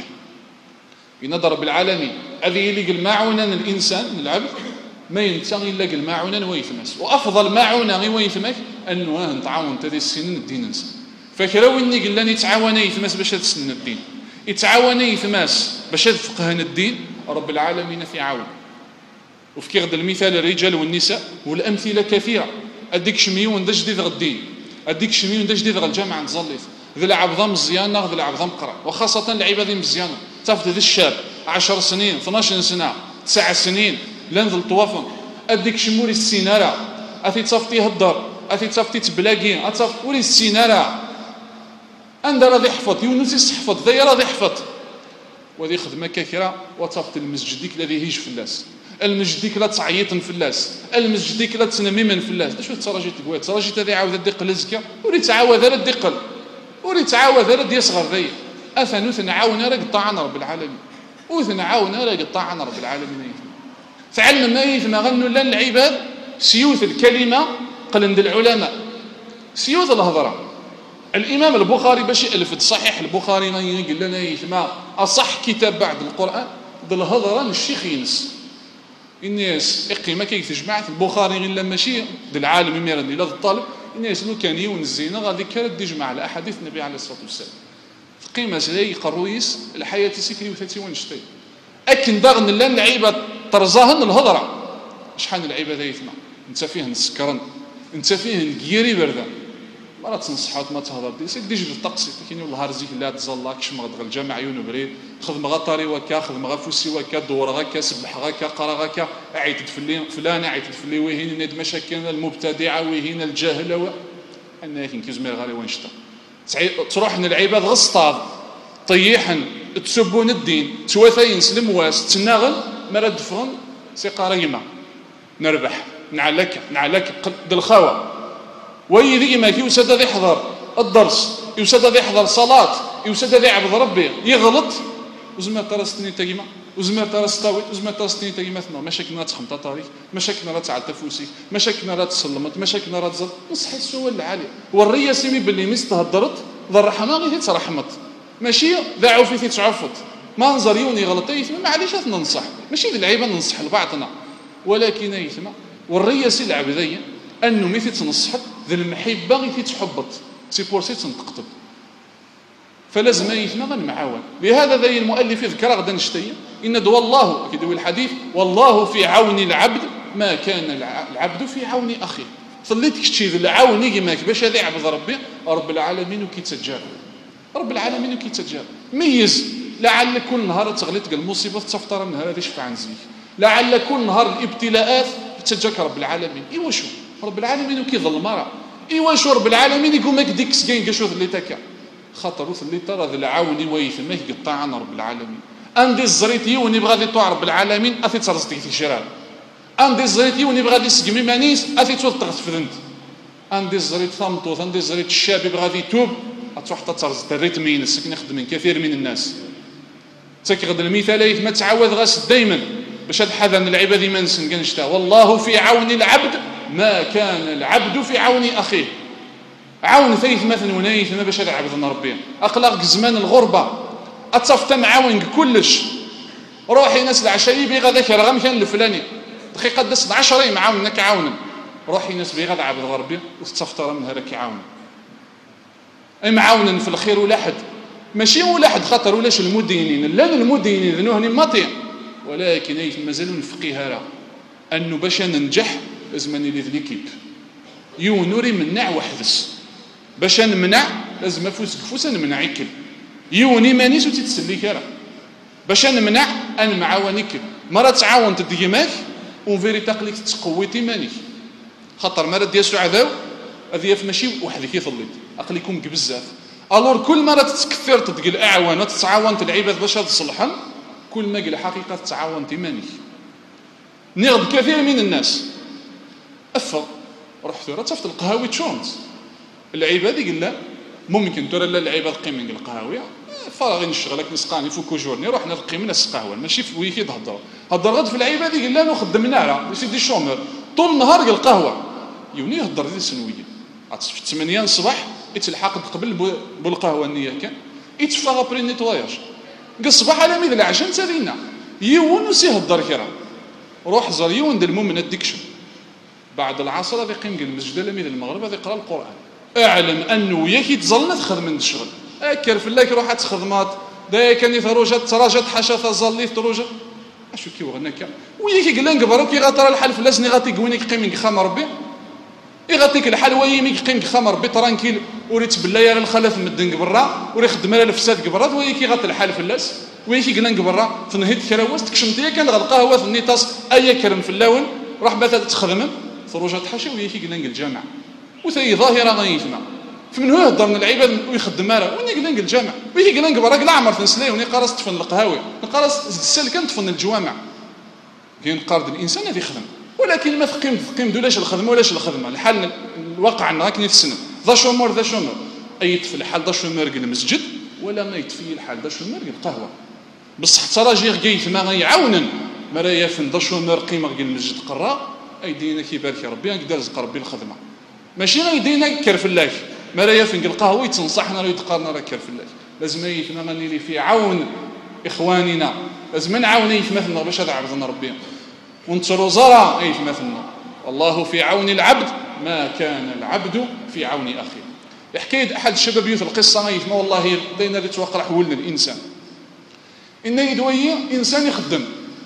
ينظر بالعالمين هذه يلقى المعونة الإنسان العبد ما ينتغي إلا المعونة ويثمس وأفضل معونة ويثمك أنه نتعاون تدي السنين الدين نسن. فكراو إني قلنا يتعاون يثمس باش تسن الدين يتعاون يثمس باش تفقهن الدين رب العالمين في عون. وفي كيغد المثال الرجال والنساء والأمثلة كثيرة أديك شميون دا جديد الدين أديك شميون دا جديد الجامعة نتزليت ذي العبضة مزيانة ذي العبضة مقرأ وخاصة العبادة ذي مزيانة تفت ذي الشاب 10 سنين 12 سنة 9 سنين لان ذي الطوافن أديك شموري السينارة أثي تصفتي هدر أثي تصفتي تبلاقي أتصفت وري السينارة أنت راضي حفظ يونس يحفظ ذي راضي حفظ وذي خدمة كثيرة وتصفت المسجديك الذي هيج في الناس المسجديك لا تعيط في الناس المسجديك لا تنميم في الناس شو تراجيت تقول تراجيت هذه عاود الدقل الزكا وري تعاود هذا الدقل وري تعاود هذا يصغر ذي أثنو ثنعاون راه قطعنا رب العالمين وثنعاون راه قطعنا رب العالمين. تعلم ما يثم غنوا لنا العباد سيوث الكلمة قلند العلماء سيوث الهضرة. الإمام البخاري باش يألف صحيح البخاري قال لنا يثم أصح كتاب بعد القرآن ذا الهضرة الشيخ ينس الناس ما كيتجمع البخاري غير لما ماشي ذا العالم ميرد الى الطالب الناس لو كان يون الزينه غادي كانت تجمع على احاديث النبي عليه الصلاه والسلام قيمه زي قرويس الحياه سكري وثاتي ونشتي اكن داغن لا اللعيبه ترزاهن الهضره شحال اللعيبه ذا يثمع انت فيه نسكرن انت فيه نكيري برده مرات تنصحات ما تهضر دي سيك ديجي بالطقس كاين والله رزيك لا تزلا كش مغد الجامع يونو بريد خدم غطاري وكا خدم غفوسي وكا دور غكا سبح غكا قرا غكا عيطت فلان عيطت فلي وهين ند مشاكل المبتدعه وهين الجاهله انا كاين كيزمير غالي وينشطا تروح للعباد غسطاض طيحن تسبون الدين توثين سلم واس تناغل مراد فهم سي قريمه نربح نعلك الخاوه ويذي ما يوسد ذي يحضر الدرس يوسد ذي يحضر صلاة يوسد ذي عبد ربي يغلط وزما ترستني تجمع وزما ترستاوي وزما ترستني تجمع ثم مشاكلنا تخمط طاري مشاكلنا تعال تفوسي مشاكلنا تسلمت مشاكلنا تزل نصح السوال العالي والريا سمي باللي مستهدرت ذا الرحمه غير ترحمت ماشي ذاعو في تعفط ما نظر يوني غلطي معليش ننصح ماشي العيبه ننصح لبعضنا ولكن يثم والريا سي العبديه انه ميثي تنصحت ذا المحبه غير تحبط سي بورسي تنتقطب فلازم يثنى المعاون. لهذا ذا المؤلف يذكر غدا نشتي إن دو الله كيدوي الحديث والله في عون العبد ما كان العبد في عون أخيه. صليت كشتي العون كيماك باش هذا يعبد ربي رب العالمين وكيتجاب رب العالمين وكيتجاب. ميز لعل كل نهار تغلط المصيبة تفطر من هذا شفع عن زيك، لعل كل نهار الابتلاءات تجاك رب العالمين. إيوا شو رب العالمين وكيظل المرأة، إيوا شو رب العالمين يقول ماك ديك سكين كشوف اللي تكا خاطر اللي ترى ذا العون ويثمه قطع عن رب العالمين. عندي الزريت يوني بغادي طوع رب العالمين اثي ترزتك في شرار، عندي الزريت يوني بغادي سقمي مانيس اثي تغط في ذنت، عندي الزريت ثمطوط، عندي الزريت الشاب بغادي يتوب اتروح حتى ترزت الريتم ينسك نخدم كثير من الناس. تكغد المثال ما تعاود غاس دائما باش هاد حذن العباد ما نسنقنشتا. والله في عون العبد ما كان العبد في عون اخيه. عون ثيث مثلا ونايث ما باش هذا عبدنا ربي اقلق زمان الغربه اتصفت معاونك كلش. روحي ناس العشاء بيغا ذاكر غا مكان الفلاني دقيقه دس 10 معاونك عاونا. روحي ناس بيغا عبد ربي وتصفتر من هذاك عاون. اي معاونا في الخير ولا حد ماشي ولا حد خاطر ولاش المدينين لا المدينين ذنوهني ماطي، ولكن اي مازالوا نفقيها راه انه باش ننجح لازم نلي ليكيب يونوري منع وحدس باش نمنع لازم فوس نمنع يكل يوني مانيس وتتسلي كرا باش نمنع انا معاونيك مرة تعاون تديماك اون فيريتا قليك تقويتي مانيك خاطر مرة ديال عذاو هذه ماشي وحدك يثليت اقليكم بزاف. الور كل مرة تتكثر تدق الاعوان وتتعاون العباد باش تصلحن كل ما قال حقيقه تتعاون تمانيك. نغض كثير من الناس افا رحت راه تفت القهاوي تشونز العباد يقول لا ممكن ترى لا العباد قيمين القهاويه فراغي نشغلك نسقاني فوكو جورني روحنا نقيم ناس قهوه ماشي في ويكي هضر غد في العباد يقول لا نخدمنا راه سيدي شومر طول النهار قال القهوه يوني هضر ديال السنويه في 8 الصباح يتلحق قبل بالقهوه النيه كان يتفا ابري نيتواياج قال الصباح على ميد العشاء تالينا يون وسي هضر كرا روح زار يون ديال المؤمن الديكشن بعد العصر هذا يقيم المسجد لميد المغرب هذا يقرا القران. اعلم انه وياك يتظلنا تخدم من الشغل اكر في الله روحات خدمات دا كان يثروجات تراجت حاشا تظلي تروجا اشو كي وغناك وياك قال نقبرو كي غطر الحال فلاسني غاتي قوينك قيمك خام ربي يغطيك الحال ويميك قيمك خام ربي ترانكيل وريت بالله يا الخلف مدن قبرا وري خدم لا الفساد قبرات وياك غطي الحال فلاس وياك قال نقبرا تنهيت كراوس تكشمتي كان القهوه النيطاس اي كرم في اللون راح بثا تخدم ثروجات حاشا وياك قال الجامع وثي ظاهره غيثما فمن هو يهضر من العباد ويخدم ماله وين يقلنق الجامع ويجي يقلنق براك لا عمر تنسلاي وني قارص تفن القهاوي نقارص السل كان تفن الجوامع كاين قارد الانسان هذا يخدم ولكن ما تقيم دولاش الخدمه ولاش الخدمه الحال الواقع عندنا كني في السنه ذا شومور اي في الحال ذا شومور المسجد ولا ما يتفي الحال ذا شومور القهوه بصح تراجي غيث ما غيعاونن مرايا فن ذا شومور قيمه المسجد قرا ايدينا كيبارك ربي نقدر رزق ربي الخدمه ماشي غيدينا كرف الله مرايا فين القهوه يتنصحنا راه يتقارنا راه كرف الله لازم يثنا غنيلي في عون اخواننا لازم نعاون يثمثنا باش هذا عبدنا ربي ونترو زرا يثمثنا والله في عون العبد ما كان العبد في عون اخيه. حكايه احد الشباب يوث القصه يثما والله دينا اللي توقع حولنا الانسان ان يدوي انسان يخدم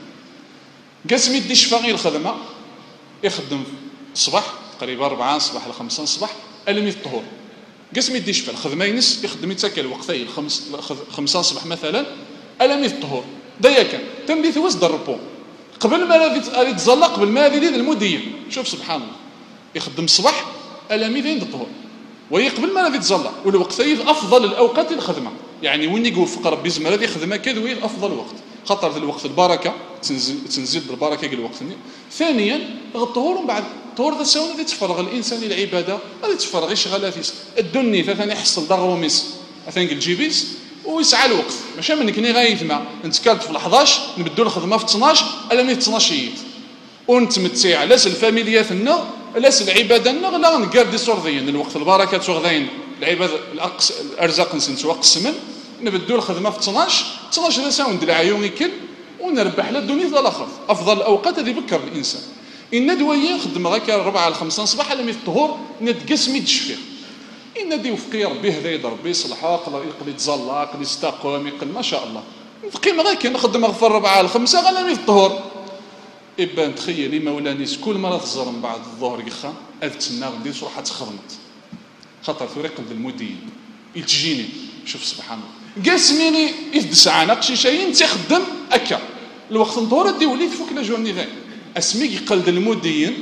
قاسم يدي شفاغي الخدمه يخدم الصباح تقريبا 4 صباح ل 5 صباح ألمي الطهور قسم يدي شفا الخدمه ينس يخدم يتسكى الوقتين 5 صباح مثلا ألمي الطهور دايا كان تمدي ثوز دربو قبل ما غادي تزلق قبل ما غادي المدير شوف سبحان الله يخدم الصباح ألمي ذين الطهور وهي قبل ما غادي تزلق والوقتين افضل الاوقات للخدمه يعني وين يوفق ربي زعما هذه خدمه كذا افضل وقت خاطر الوقت البركه تنزل بالبركه قال الوقت ثانيا الطهور ومن بعد الطهور ذا ساونا غادي تفرغ الانسان للعباده غادي تفرغ يشغلاتيس الدني ثاني يحصل دغوميس ثاني الجيبيس ويسعى الوقت ماشي من كني غايثما نتكالت في 11 نبدو الخدمه في 12 الا مي 12 ونتمتع لاس الفاميليات لنا لاس العباده لنا لا نقاردي صورذيين الوقت البركه تغذين العباده الارزاق نسنتو قسمن نبدو الخدمه في 12 ساوند العيون يكل ونربح لا الدنيا لا الاخر افضل الاوقات هذه بكر الانسان ان دويه خدم غير 4 ل 5 صباح على مي الطهور نتقسم يدشفي ان دي وفقي ربي هذا يضرب يصلح يقدر يتزلق يستقوم يقل ما شاء الله نقيم غير كنخدم غفر 4 ل5 غنمي في الظهر. إبان تخيلي مولانيس كل مرة تزر من بعد الظهر يخا هذا تسنى غدي تروح تخدمت خاطر ثوري قلب المدين يتجيني. شوف سبحان الله قاسميني يفدس عانق شي شيء تخدم أكا الوقت الظهر دي وليت فوق لا جورني غير اسمي يقلد المدين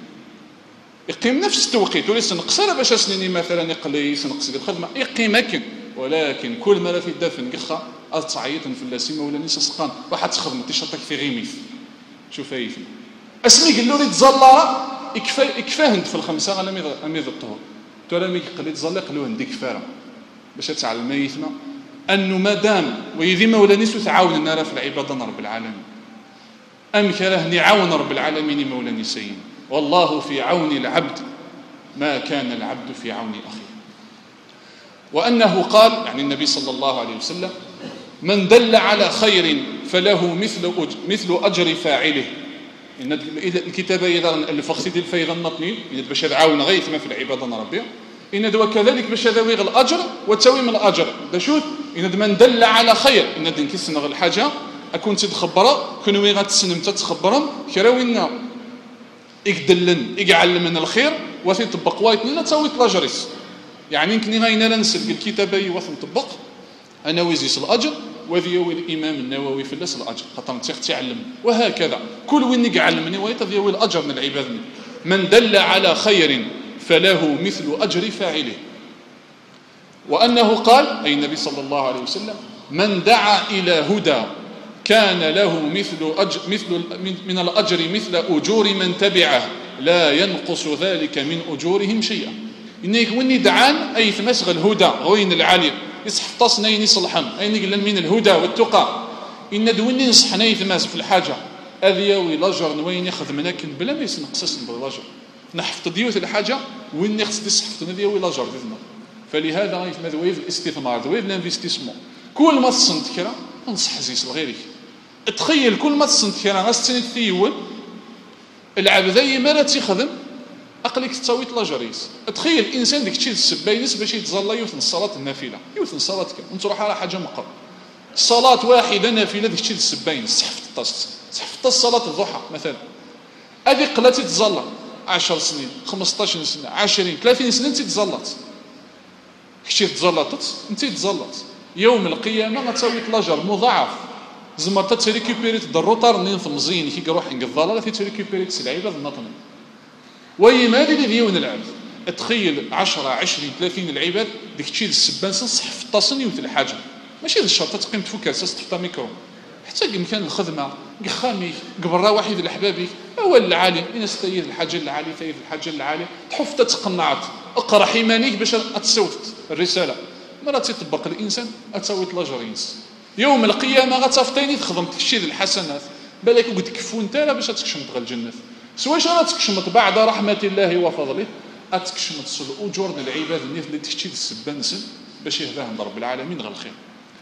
يقيم نفس التوقيت وليس نقصر باش سنيني مثلا يقلي سنقص الخدمه يقيم لكن ولكن كل مره في الدفن قخا تعيط في اللاسيمه ولا نيس سقان واحد تخدم تشطك في غيميث. شوف هايفي اسمي قال له ريت زلاره يكفاه انت في الخمسه انا اميض الطهور ترى مي قلي تزلق له عندك كفاره باش تعلم ميتنا انه مادام ويذي مولانيس تعاون النار في العباده رب العالمين ام كره نعاون رب العالمين مولاني سيد والله في عون العبد ما كان العبد في عون اخيه. وانه قال يعني النبي صلى الله عليه وسلم من دل على خير فله مثل اجر فاعله. ان الكتاب اذا الف خصيد الفيض النطني باش تعاون غيث ما في العباده ربي ان دو كذلك باش ذوي الاجر وتسوي من الاجر دا شوف ان من دل على خير ان دنكسنا الحاجه اكون تخبره كنوي غتسنم تتخبرهم كراوينا يدلن يعلم الخير وتطبق وايت لا تسوي الاجريس يعني يمكن غينا نسلك الكتابي وتطبق انا ويزيس الاجر وذي الامام النووي في الاصل الاجر خاطر تعلم وهكذا كل وين يعلمني ويتذيوي الاجر من العباد. من دل على خير فله مثل اجر فاعله. وانه قال اي النبي صلى الله عليه وسلم من دعا الى هدى كان له مثل من الاجر مثل اجور من تبعه لا ينقص ذلك من اجورهم شيئا. انك وين دعان اي تمسغ الهدى غوين العالي يصحف تصنين يصلحن اين قال من الهدى والتقى ان دويني نصحنا يتماس في الحاجه اذيوي الاجر وين ياخذ منك بلا ما ينقصص بالاجر نحفظ ديوت الحاجه وين خص تصحف ديوي الاجر ديالنا. فلهذا غيتمدوي في الاستثمار دوي في الانفستيسمون كل ما تصنت كرا نصح زيس لغيرك. تخيل كل ما تصنت كرا غاستني تيول العبد ما تيخدم اقلك تسويت لاجريس. تخيل الانسان ديك الشيء السباينس باش يتزلى يوثن الصلاه النافله يوثن صلاه كم نروح على حاجه مقر صلاه واحده نافله ديك الشيء السباينس صحفت الصلاه الضحى مثلا هذه قلات تتزلى 10 سنين 15 سنه 20 30 سنه تتزلط كشي تزلطت انت تزلط يوم القيامه غتسوي لاجر مضاعف زعما تريكوبيريت الروطار نينث مزيان كي يروح عند الضلاله تريكوبيريت العباد النطن ويما اللي ديون العبد. تخيل 10 20 30 العباد ديك الشيء السبان صح في الطاسن يوت الحاجه ماشي الشرطه تقيم تفكر تحط ميكرو حتى مكان الخدمه قخامي قبل واحد الاحبابي هو العالي الناس تايد الحاجه العاليه تايد الحاجه العاليه تحف تتقنعت اقرا حيمانيك باش تصوت الرساله مرة تطبق الانسان اتسويت لاجرينس يوم القيامه غتصافتيني تخدم الشيء الحسنات بالك قد تكفو انت باش تكشم تغل الجنه سواء شرات تكشمت بعد رحمه الله وفضله اتكشمت الاجور للعباد اللي تشتي السبان سن باش يهداهم رب العالمين غير الخير.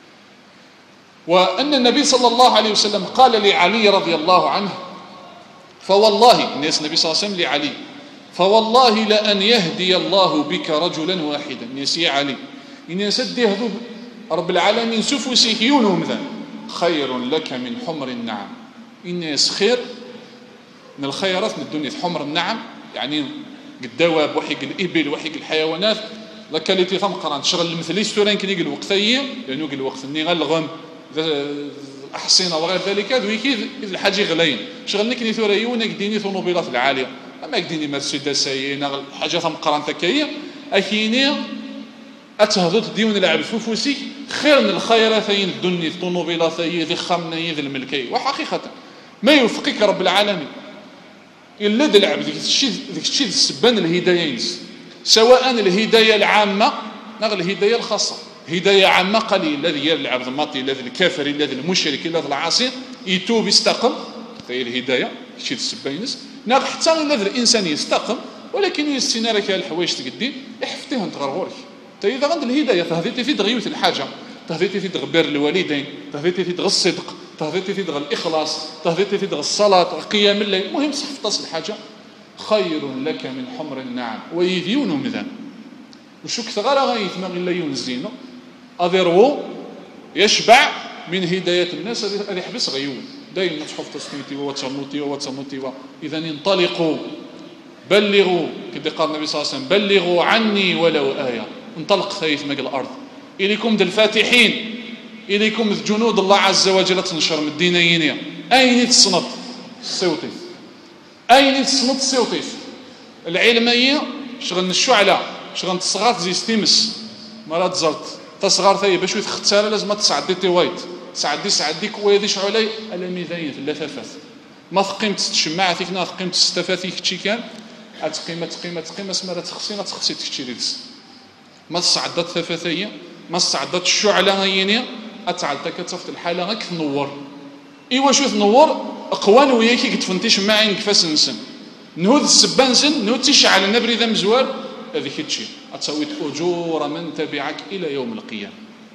وان النبي صلى الله عليه وسلم قال لعلي رضي الله عنه فوالله الناس النبي صلى الله عليه وسلم لعلي فوالله لأن يهدي الله بك رجلا واحدا الناس يا علي الناس يهدوا رب العالمين سفسك يونهم ذا خير لك من حمر النعم. الناس خير من الخيرات من الدنيا حمر النعم يعني الدواب وحيق الإبل وحيق الحيوانات لكاليتي ثمقران تشغل المثلي ستورين كي يقول الوقت لأنه قال الوقت اني غلغم أحسنة وغير ذلك ويكيد الحاجة غلين شغلني كني ثوريونك ديني طوموبيلات العالية أما كديني مرسيدسين حاجة ثمقران تكية أكيني أتهضت ديون العبد فوفوسي خير من الخيراتين الدنيا طوموبيلات ذي خمنا ذي الملكي وحقيقة ما يوفقك رب العالمين إلا ذي العبد ذيك الشيء السبان الهدايين سواء الهداية العامة نغل الهداية الخاصة هداية عامة قليلة الذي العبد الماطي الذي الكافر الذي المشرك الذي العاصي يتوب يستقم هي الهداية شيء السباينس ناق حتى الذي الإنسان يستقم ولكن يستنى لك الحوايج تقدي يحفتيهم تغرغورك إذا غند الهداية تهديتي في دغيوت الحاجة تهديتي في دغبير الوالدين تهديتي في دغ الصدق تهديتي في دغ الإخلاص تهديتي في دغ الصلاة قيام الليل المهم صحفطاس الحاجة خير لك من حمر النعم ويذيون مذان وشو كثر غايت ما غير يون الزينة أذيرو يشبع من هداية الناس اللي يحبس غيون دائما تحف تصنيتي وتموتي وتموتي. إذا انطلقوا بلغوا كده قال النبي صلى الله عليه وسلم بلغوا عني ولو آية. انطلق ثيث مق الأرض إليكم ذا الفاتحين إليكم جنود الله عز وجل تنشر من الدينيين. أين تصنط الصوتي أين تصنط الصوتي العلمية شغل الشعلة شغل تصغار زي ستيمس مرات زرت تصغر ثي باش يتختار لازم تصعدي تيوايت سعدي كويدي شعلي على ميزانية في اللفافات ما ثقيمت تشمع فيك نا ثقيمت تستفاتي كتشي كان تقيمة اسمها تخصي تكتشي ديس ما تصعدت ثفاثية ما تصعدت الشعلة غينية أتعدت كتصفت الحالة غيك تنور إيوا شو تنور أقوان وياكي كتفنتيش معين كفاس نسن نهود السبان سن نهود تشعل النبري ذا مزوار هذه كتشي أتسويت أجور من تبعك إلى يوم القيامة.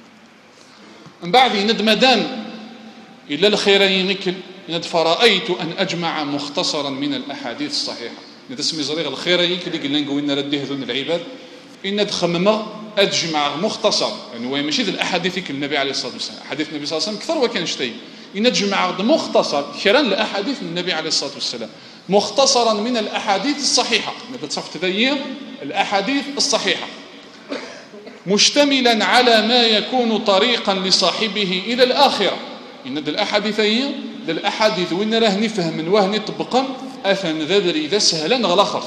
من بعد ند مدام إلا الخيرين نكل ند فرأيت أن أجمع مختصرا من الأحاديث الصحيحة نتسمي زريغ الخيرين كلي قلنا نقولنا رديه ذون العباد إن دخمم أجمع مختصر يعني هو ماشي ذي الأحاديث كل النبي عليه الصلاة والسلام حديث النبي صلى الله عليه وسلم كثر وكان شتي إن أجمع مختصر خيرا لأحاديث النبي عليه الصلاة والسلام مختصرا من الأحاديث الصحيحة إذا تصف تذيب الأحاديث الصحيحة مشتملا على ما يكون طريقا لصاحبه إلى الآخرة. إن الأحاديثية للأحاديث وإن راه نفهم وهن طبقا أثن ذبري ذا سهلا غلخر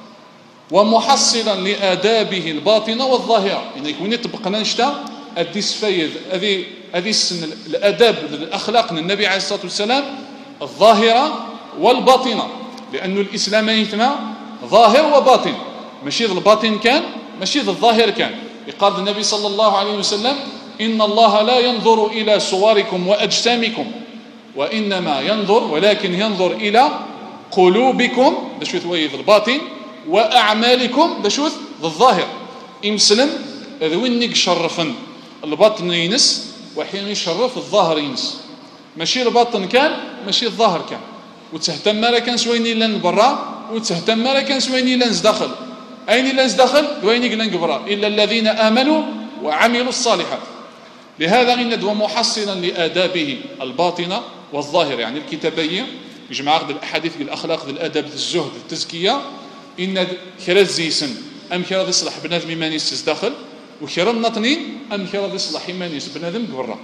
ومحصلا لآدابه الباطنة والظاهرة إن يكون يطبقنا نشتا أديس فايد هذه السن الأداب الأخلاق من النبي عليه الصلاة والسلام الظاهرة والباطنة لأن الإسلام يتمى ظاهر وباطن ماشي الباطن كان ماشي الظاهر كان. يقال النبي صلى الله عليه وسلم إن الله لا ينظر إلى صوركم وأجسامكم وإنما ينظر ولكن ينظر إلى قلوبكم باش يثويذ الباطن وأعمالكم باش الظاهر. إمسلم ذوينك شرفا الباطن ينس وحين يشرف الظاهر ينس ماشي الباطن كان ماشي الظاهر كان وتهتم ما كان سويني لن برا وتهتم ما كان سويني لن داخل أين لن داخل وينك لن برا إلا الذين آمنوا وعملوا الصالحات. لهذا إن ومحصلا لآدابه الباطنة والظاهر يعني الكتابية يجمع عقد الأحاديث بالأخلاق بالأدب الزهد التزكية إن كرز زيسن أم كرز يصلح بنادم ما يستز داخل وكرز نطني أم كرز يصلح ما يستز بنادم برا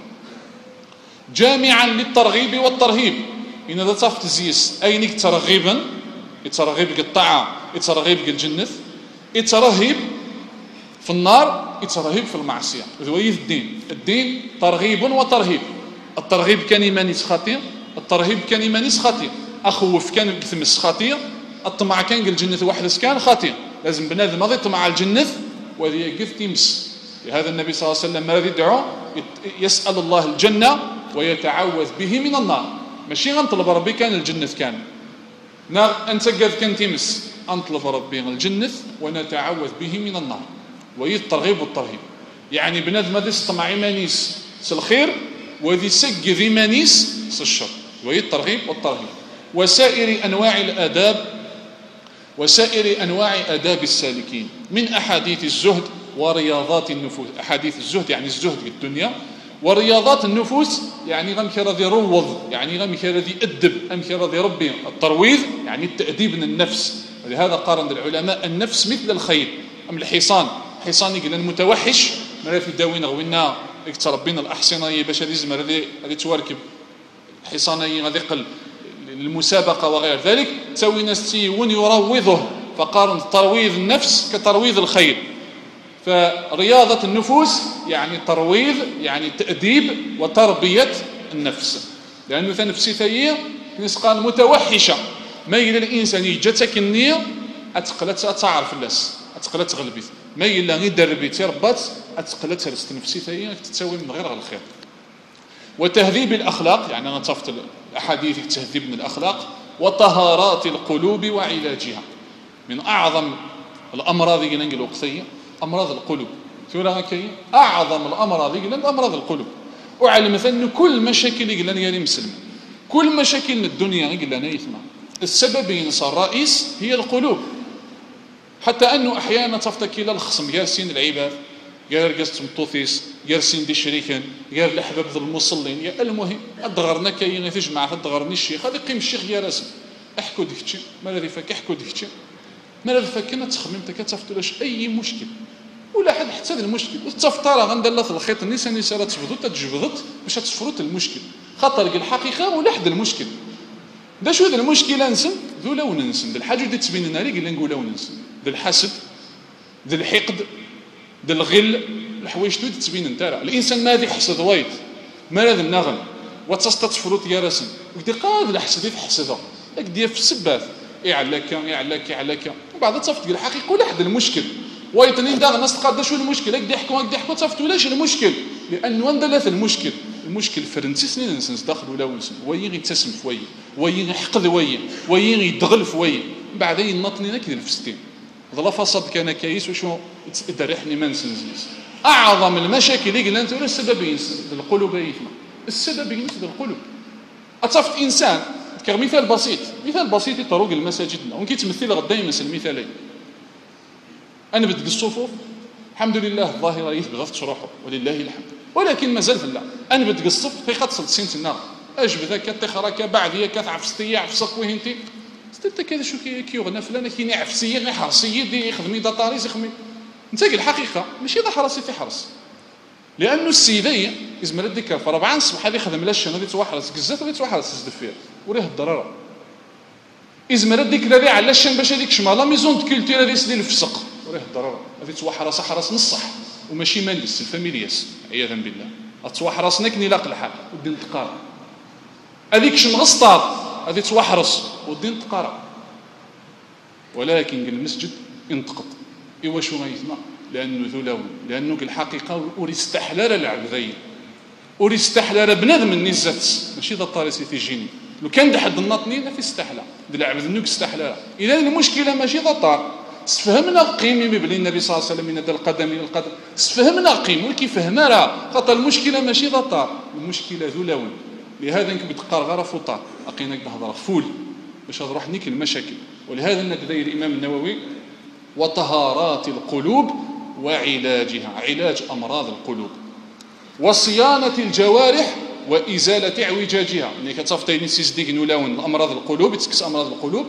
جامعا للترغيب والترهيب. إن هذا صفت زيس أينك ترغيبا يترغيب الطاعة يترغيب الجنة يترهيب في النار يترهيب في المعصية. ذوي الدين ترغيب وترهيب. الترغيب كان إيمانيس خطير الترهيب كان إيمانيس خطير أخوف كان كثمس خطير الطمع كان الجنة واحد كان خطير لازم بنادم ماضي طمع الجنة وذي يقف تمس. لهذا النبي صلى الله عليه وسلم ماذا يدعو يسأل الله الجنة ويتعوذ به من النار ماشي غنطلب ربي كان الجنة كان أنت قد كان تمس أنطلب ربي الجنة ونتعوذ به من النار ويترغيب والترهيب يعني بنادم هذا يستطمع إيمانيس الخير وذي سجذ إيمانيس الشر ويترغيب والترهيب. وسائر أنواع آداب السالكين من أحاديث الزهد ورياضات النفوس. أحاديث الزهد يعني الزهد في الدنيا ورياضات النفوس يعني غم كرذي روض يعني غم كرذي أدب أم كرذي ربي الترويض يعني التأديب من النفس. ولهذا قارن العلماء النفس مثل الخيل أم الحصان حصان يقول المتوحش مرة في داوين غوينا اكتربين الأحصنة باش هذه توركب حصاني غادي يقل المسابقة وغير ذلك تسوي ناس تيون يروضه فقارن ترويض النفس كترويض الخيل. فرياضة النفوس يعني ترويض يعني تأديب وتربية النفس لأنه تنفسيتية نسقان متوحشة ما يلي الإنسان يجتك النية أتقلت تعرف الناس أتقلت غلبيت ما يلا غير دربي تربات أتقلت رست نفسيتية تسوي من غير الخير. وتهذيب الأخلاق يعني أنا صفت الأحاديث تهذيب من الأخلاق وطهارات القلوب وعلاجها. من أعظم الأمراض اللي نقول وقتية أمراض القلوب أعظم الأمراض اللي أمراض القلوب. وعلم أن كل مشاكل اللي نيالي مسلم كل مشاكل الدنيا اللي نيثما السبب ينصى الرئيس هي القلوب. حتى أنه أحيانا تفتك إلى الخصم ياسين العباد يا رقص تمطوثيس يا رسين دي شريكان يا الأحباب ذو المصلين يا المهم أدغرنا كاين تجمع أدغرني الشيخ هذا قيم الشيخ يا راسم احكوا ديكتشي ما الذي فك احكوا ديكتشي ما الذي فك كنا تخممت كتفتولاش أي مشكل ولا حد حتى هذا المشكل التفطره غندير في الخيط النساء راه تجبدت تجبدت باش تفرط المشكل خاطر الحقيقه ولا حد المشكل دا شو هذا المشكله نسن ذو لون نسن الحاجه اللي تبين لنا اللي نقولوا نسن ذا الحسد ذا الحقد ذا الغل الحوايج تود تبين انت الانسان ما يحسد وايد ما لازم نغل وتستفرط يا رسم ودي قاد الحسد يحسده داك ديال في السبات يعلك وبعد تصفت الحقيقه ولا حد المشكل ويتنين داغ الناس تقاد شو المشكل هكا يضحكوا تصفتوا لاش المشكل لان وين دلت المشكل فرنسي سنين نسنس داخل ولا ونسن وين يتسم في وين يحقد وين يدغل في وين بعدين ينطني كذا الفستين ظل فصد كان كايس وشو يدرحني ما نسنزيس اعظم المشاكل اللي قلنا انت ولا السبب ينسى القلوب يثمى السبب ينسى القلوب اتصفت انسان كمثال بسيط يطرق المساجدنا وكي تمثل غدا يمثل المثالين أنا بدك الصفوف الحمد لله الظاهرة يثبغ في تشروحه ولله الحمد ولكن مازال في الله أنا بدك الصف في قد سنت النار أجبذا كتخرك بعد هي كتعفستي عفسك وهنتي ستة كذا شو كي يغنى فلان كي عفسية غير حرسية دي يخدمي دا طاريس يخدمي انت الحقيقة ماشي ذا حرسي في حرس لأنه السيدية إذا ما ردك في 4 الصبح هذه يخدم لاش هذه توحرس كزات هذه توحرس تزدفير وريه الضرره إذا ما ردك لا علاش باش هذيك شمال لا ميزون دو كولتور هذه سدير الفسق وريه الضرره هذه توحرس حرس نصح وماشي مالس الفاميلياس عياذا بالله توحرس نكني لاق الحال ودين تقارا هذيك شمغسطات هذه توحرس ودين تقارا ولكن المسجد ينتقط إيوا شو غيثما لأنه ذو لون لأنه الحقيقة وريستحلال العبدين وريستحلال بنادم النزات ماشي ذا الطارسي تيجيني لو كان حد النطني لا في استحلال ذا العبد النوك استحلال إذا المشكلة ماشي ذا طار سفهمنا قيمي بلي النبي صلى الله عليه وسلم من هذا القدم إلى القدم سفهمنا قيم ولكن فهمنا راه خاطر المشكلة ماشي ذا طار المشكلة ذو لون لهذا نكبت قرغرة فوطار أقيناك بهضرة فول باش تروح نيك المشاكل ولهذا ندير الإمام النووي وطهارات القلوب وعلاجها علاج أمراض القلوب وصيانة الجوارح وإزالة اعوجاجها يعني كتصفتين سيزديك نولون أمراض القلوب تكس أمراض القلوب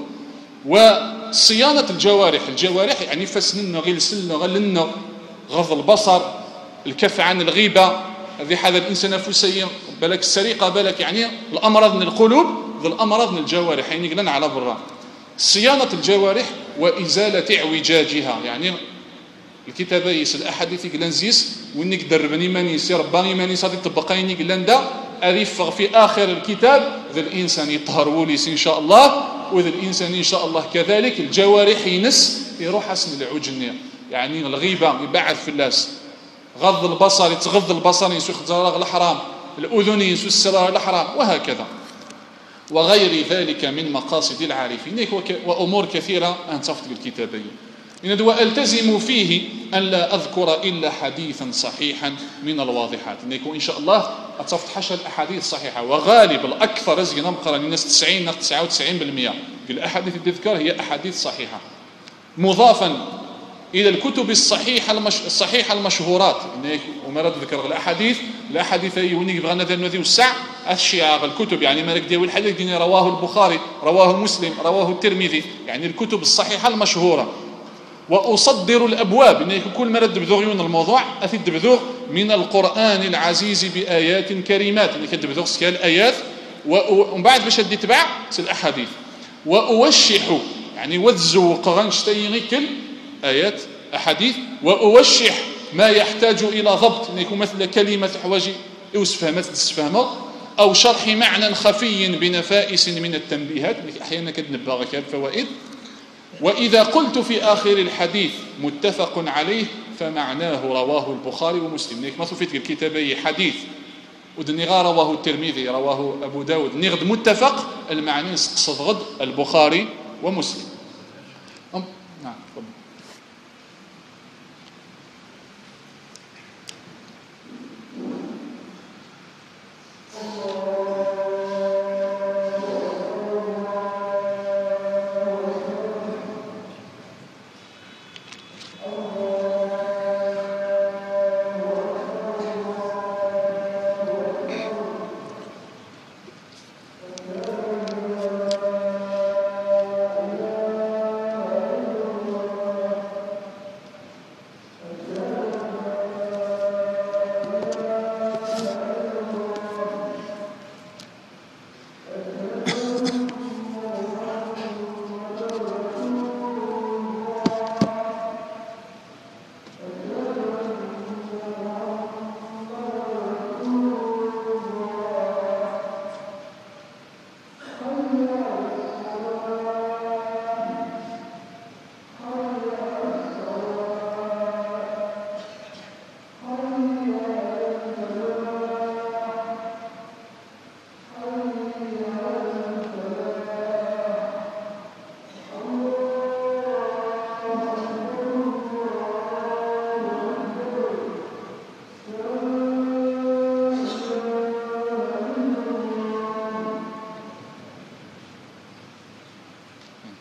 وصيانة الجوارح يعني فسننا غلسلنا غلنا غض البصر الكف عن الغيبة هذه هذا الإنسان نفسيا بالك السرقة بالك يعني الأمراض من القلوب ذو الأمراض من الجوارح يعني قلنا على برا صيانة الجوارح وإزالة اعوجاجها يعني الكتابة يس الأحاديث كلانزيس وإنك دربني مانيس رباني مانيس هذه تبقيني كلاندا أريفغ في آخر الكتاب ذا الإنسان يطهر وليس إن شاء الله وذا الإنسان إن شاء الله كذلك الجوارح ينس يروح حسن العجنية يعني الغيبة يبعد في الناس غض البصر يتغض البصر يسوي زراغ الحرام الأذن يسوي السراغ الحرام وهكذا وغير ذلك من مقاصد العارفين وأمور كثيرة أنتفت بالكتابين إن وألتزم فيه أن لا أذكر إلا حديثا صحيحا من الواضحات إن شاء الله أتفت حشر الأحاديث صحيحة وغالب الأكثر رزق نمقر الناس 99% الأحاديث اللي تذكر هي أحاديث صحيحة مضافا إلى الكتب الصحيحة المشهورات وما ذكر الأحاديث يونيك بغانا ذا النذي والسع الشيعة الكتب يعني مالك ديال الحديث ديني رواه البخاري رواه مسلم رواه الترمذي يعني الكتب الصحيحة المشهورة وأصدر الأبواب إن كل ما رد بذغيون الموضوع أثد بذغ من القرآن العزيز بآيات كريمات إن كد بذغ سكال آيات ومن بعد باش تتبع الأحاديث وأوشح يعني وذزوق غنشتي كل آيات أحاديث وأوشح ما يحتاج إلى ضبط إن يكون مثل كلمة حواجي يوسفها تستفهمه أو شرح معنى خفي بنفائس من التنبيهات أحيانا كتنبغ الفوائد وإذا قلت في آخر الحديث متفق عليه فمعناه رواه البخاري ومسلم نيك ما في الكتابي حديث ودني غا رواه الترمذي رواه أبو داود نغد متفق المعني نقصد غد البخاري ومسلم نعم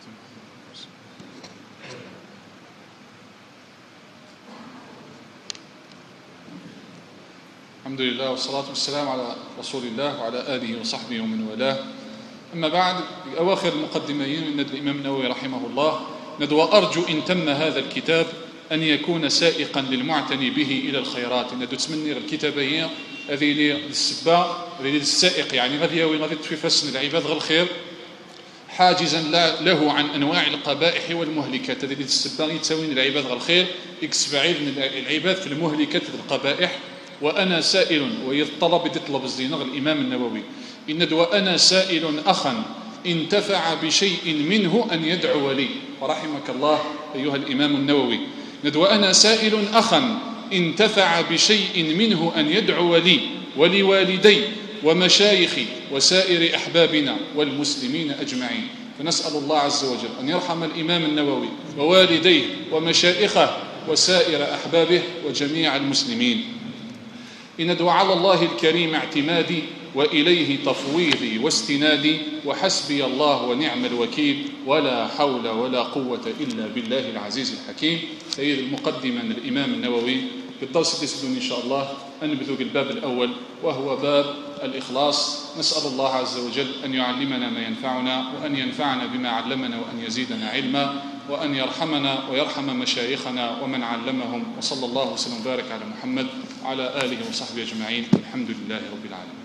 الحمد لله والصلاة والسلام على رسول الله وعلى آله وصحبه ومن والاه. أما بعد، أواخر المقدمين من الإمام النووي رحمه الله ندوى أرجو إن تم هذا الكتاب أن يكون سائقا للمعتني به إلى الخيرات. ندو تسمني الكتابية هذه للسبا للسائق، يعني غادي ياوي غادي تفسن العباد غير الخير، حاجزا له عن أنواع القبائح والمهلكات. هذه السبا يتساوين العباد غير الخير، يكسب بعيد من العباد في المهلكات القبائح. وأنا سائل، ويطلب يطلب الزينة الإمام النووي، إن ندوى أنا سائل أخا انتفع بشيء منه أن يدعو لي. ورحمك الله أيها الإمام النووي. ندوى أنا سائل أخا انتفع بشيء منه أن يدعو لي ولوالدي ومشايخي وسائر أحبابنا والمسلمين أجمعين. فنسأل الله عز وجل أن يرحم الإمام النووي ووالديه ومشايخه وسائر أحبابه وجميع المسلمين. إن ندعو على الله الكريم اعتمادي، وإليه تفويضي واستنادي، وحسبي الله ونعم الوكيل، ولا حول ولا قوة إلا بالله العزيز الحكيم. سيد المقدمة الإمام النووي. في الدرس اللي سيدون إن شاء الله أنبذ الباب الأول، وهو باب الإخلاص. نسأل الله عز وجل أن يعلمنا ما ينفعنا، وأن ينفعنا بما علمنا، وأن يزيدنا علما، وأن يرحمنا ويرحم مشايخنا ومن علمهم. وصلى الله وسلم وبارك على محمد وعلى آله وصحبه أجمعين. الحمد لله رب العالمين.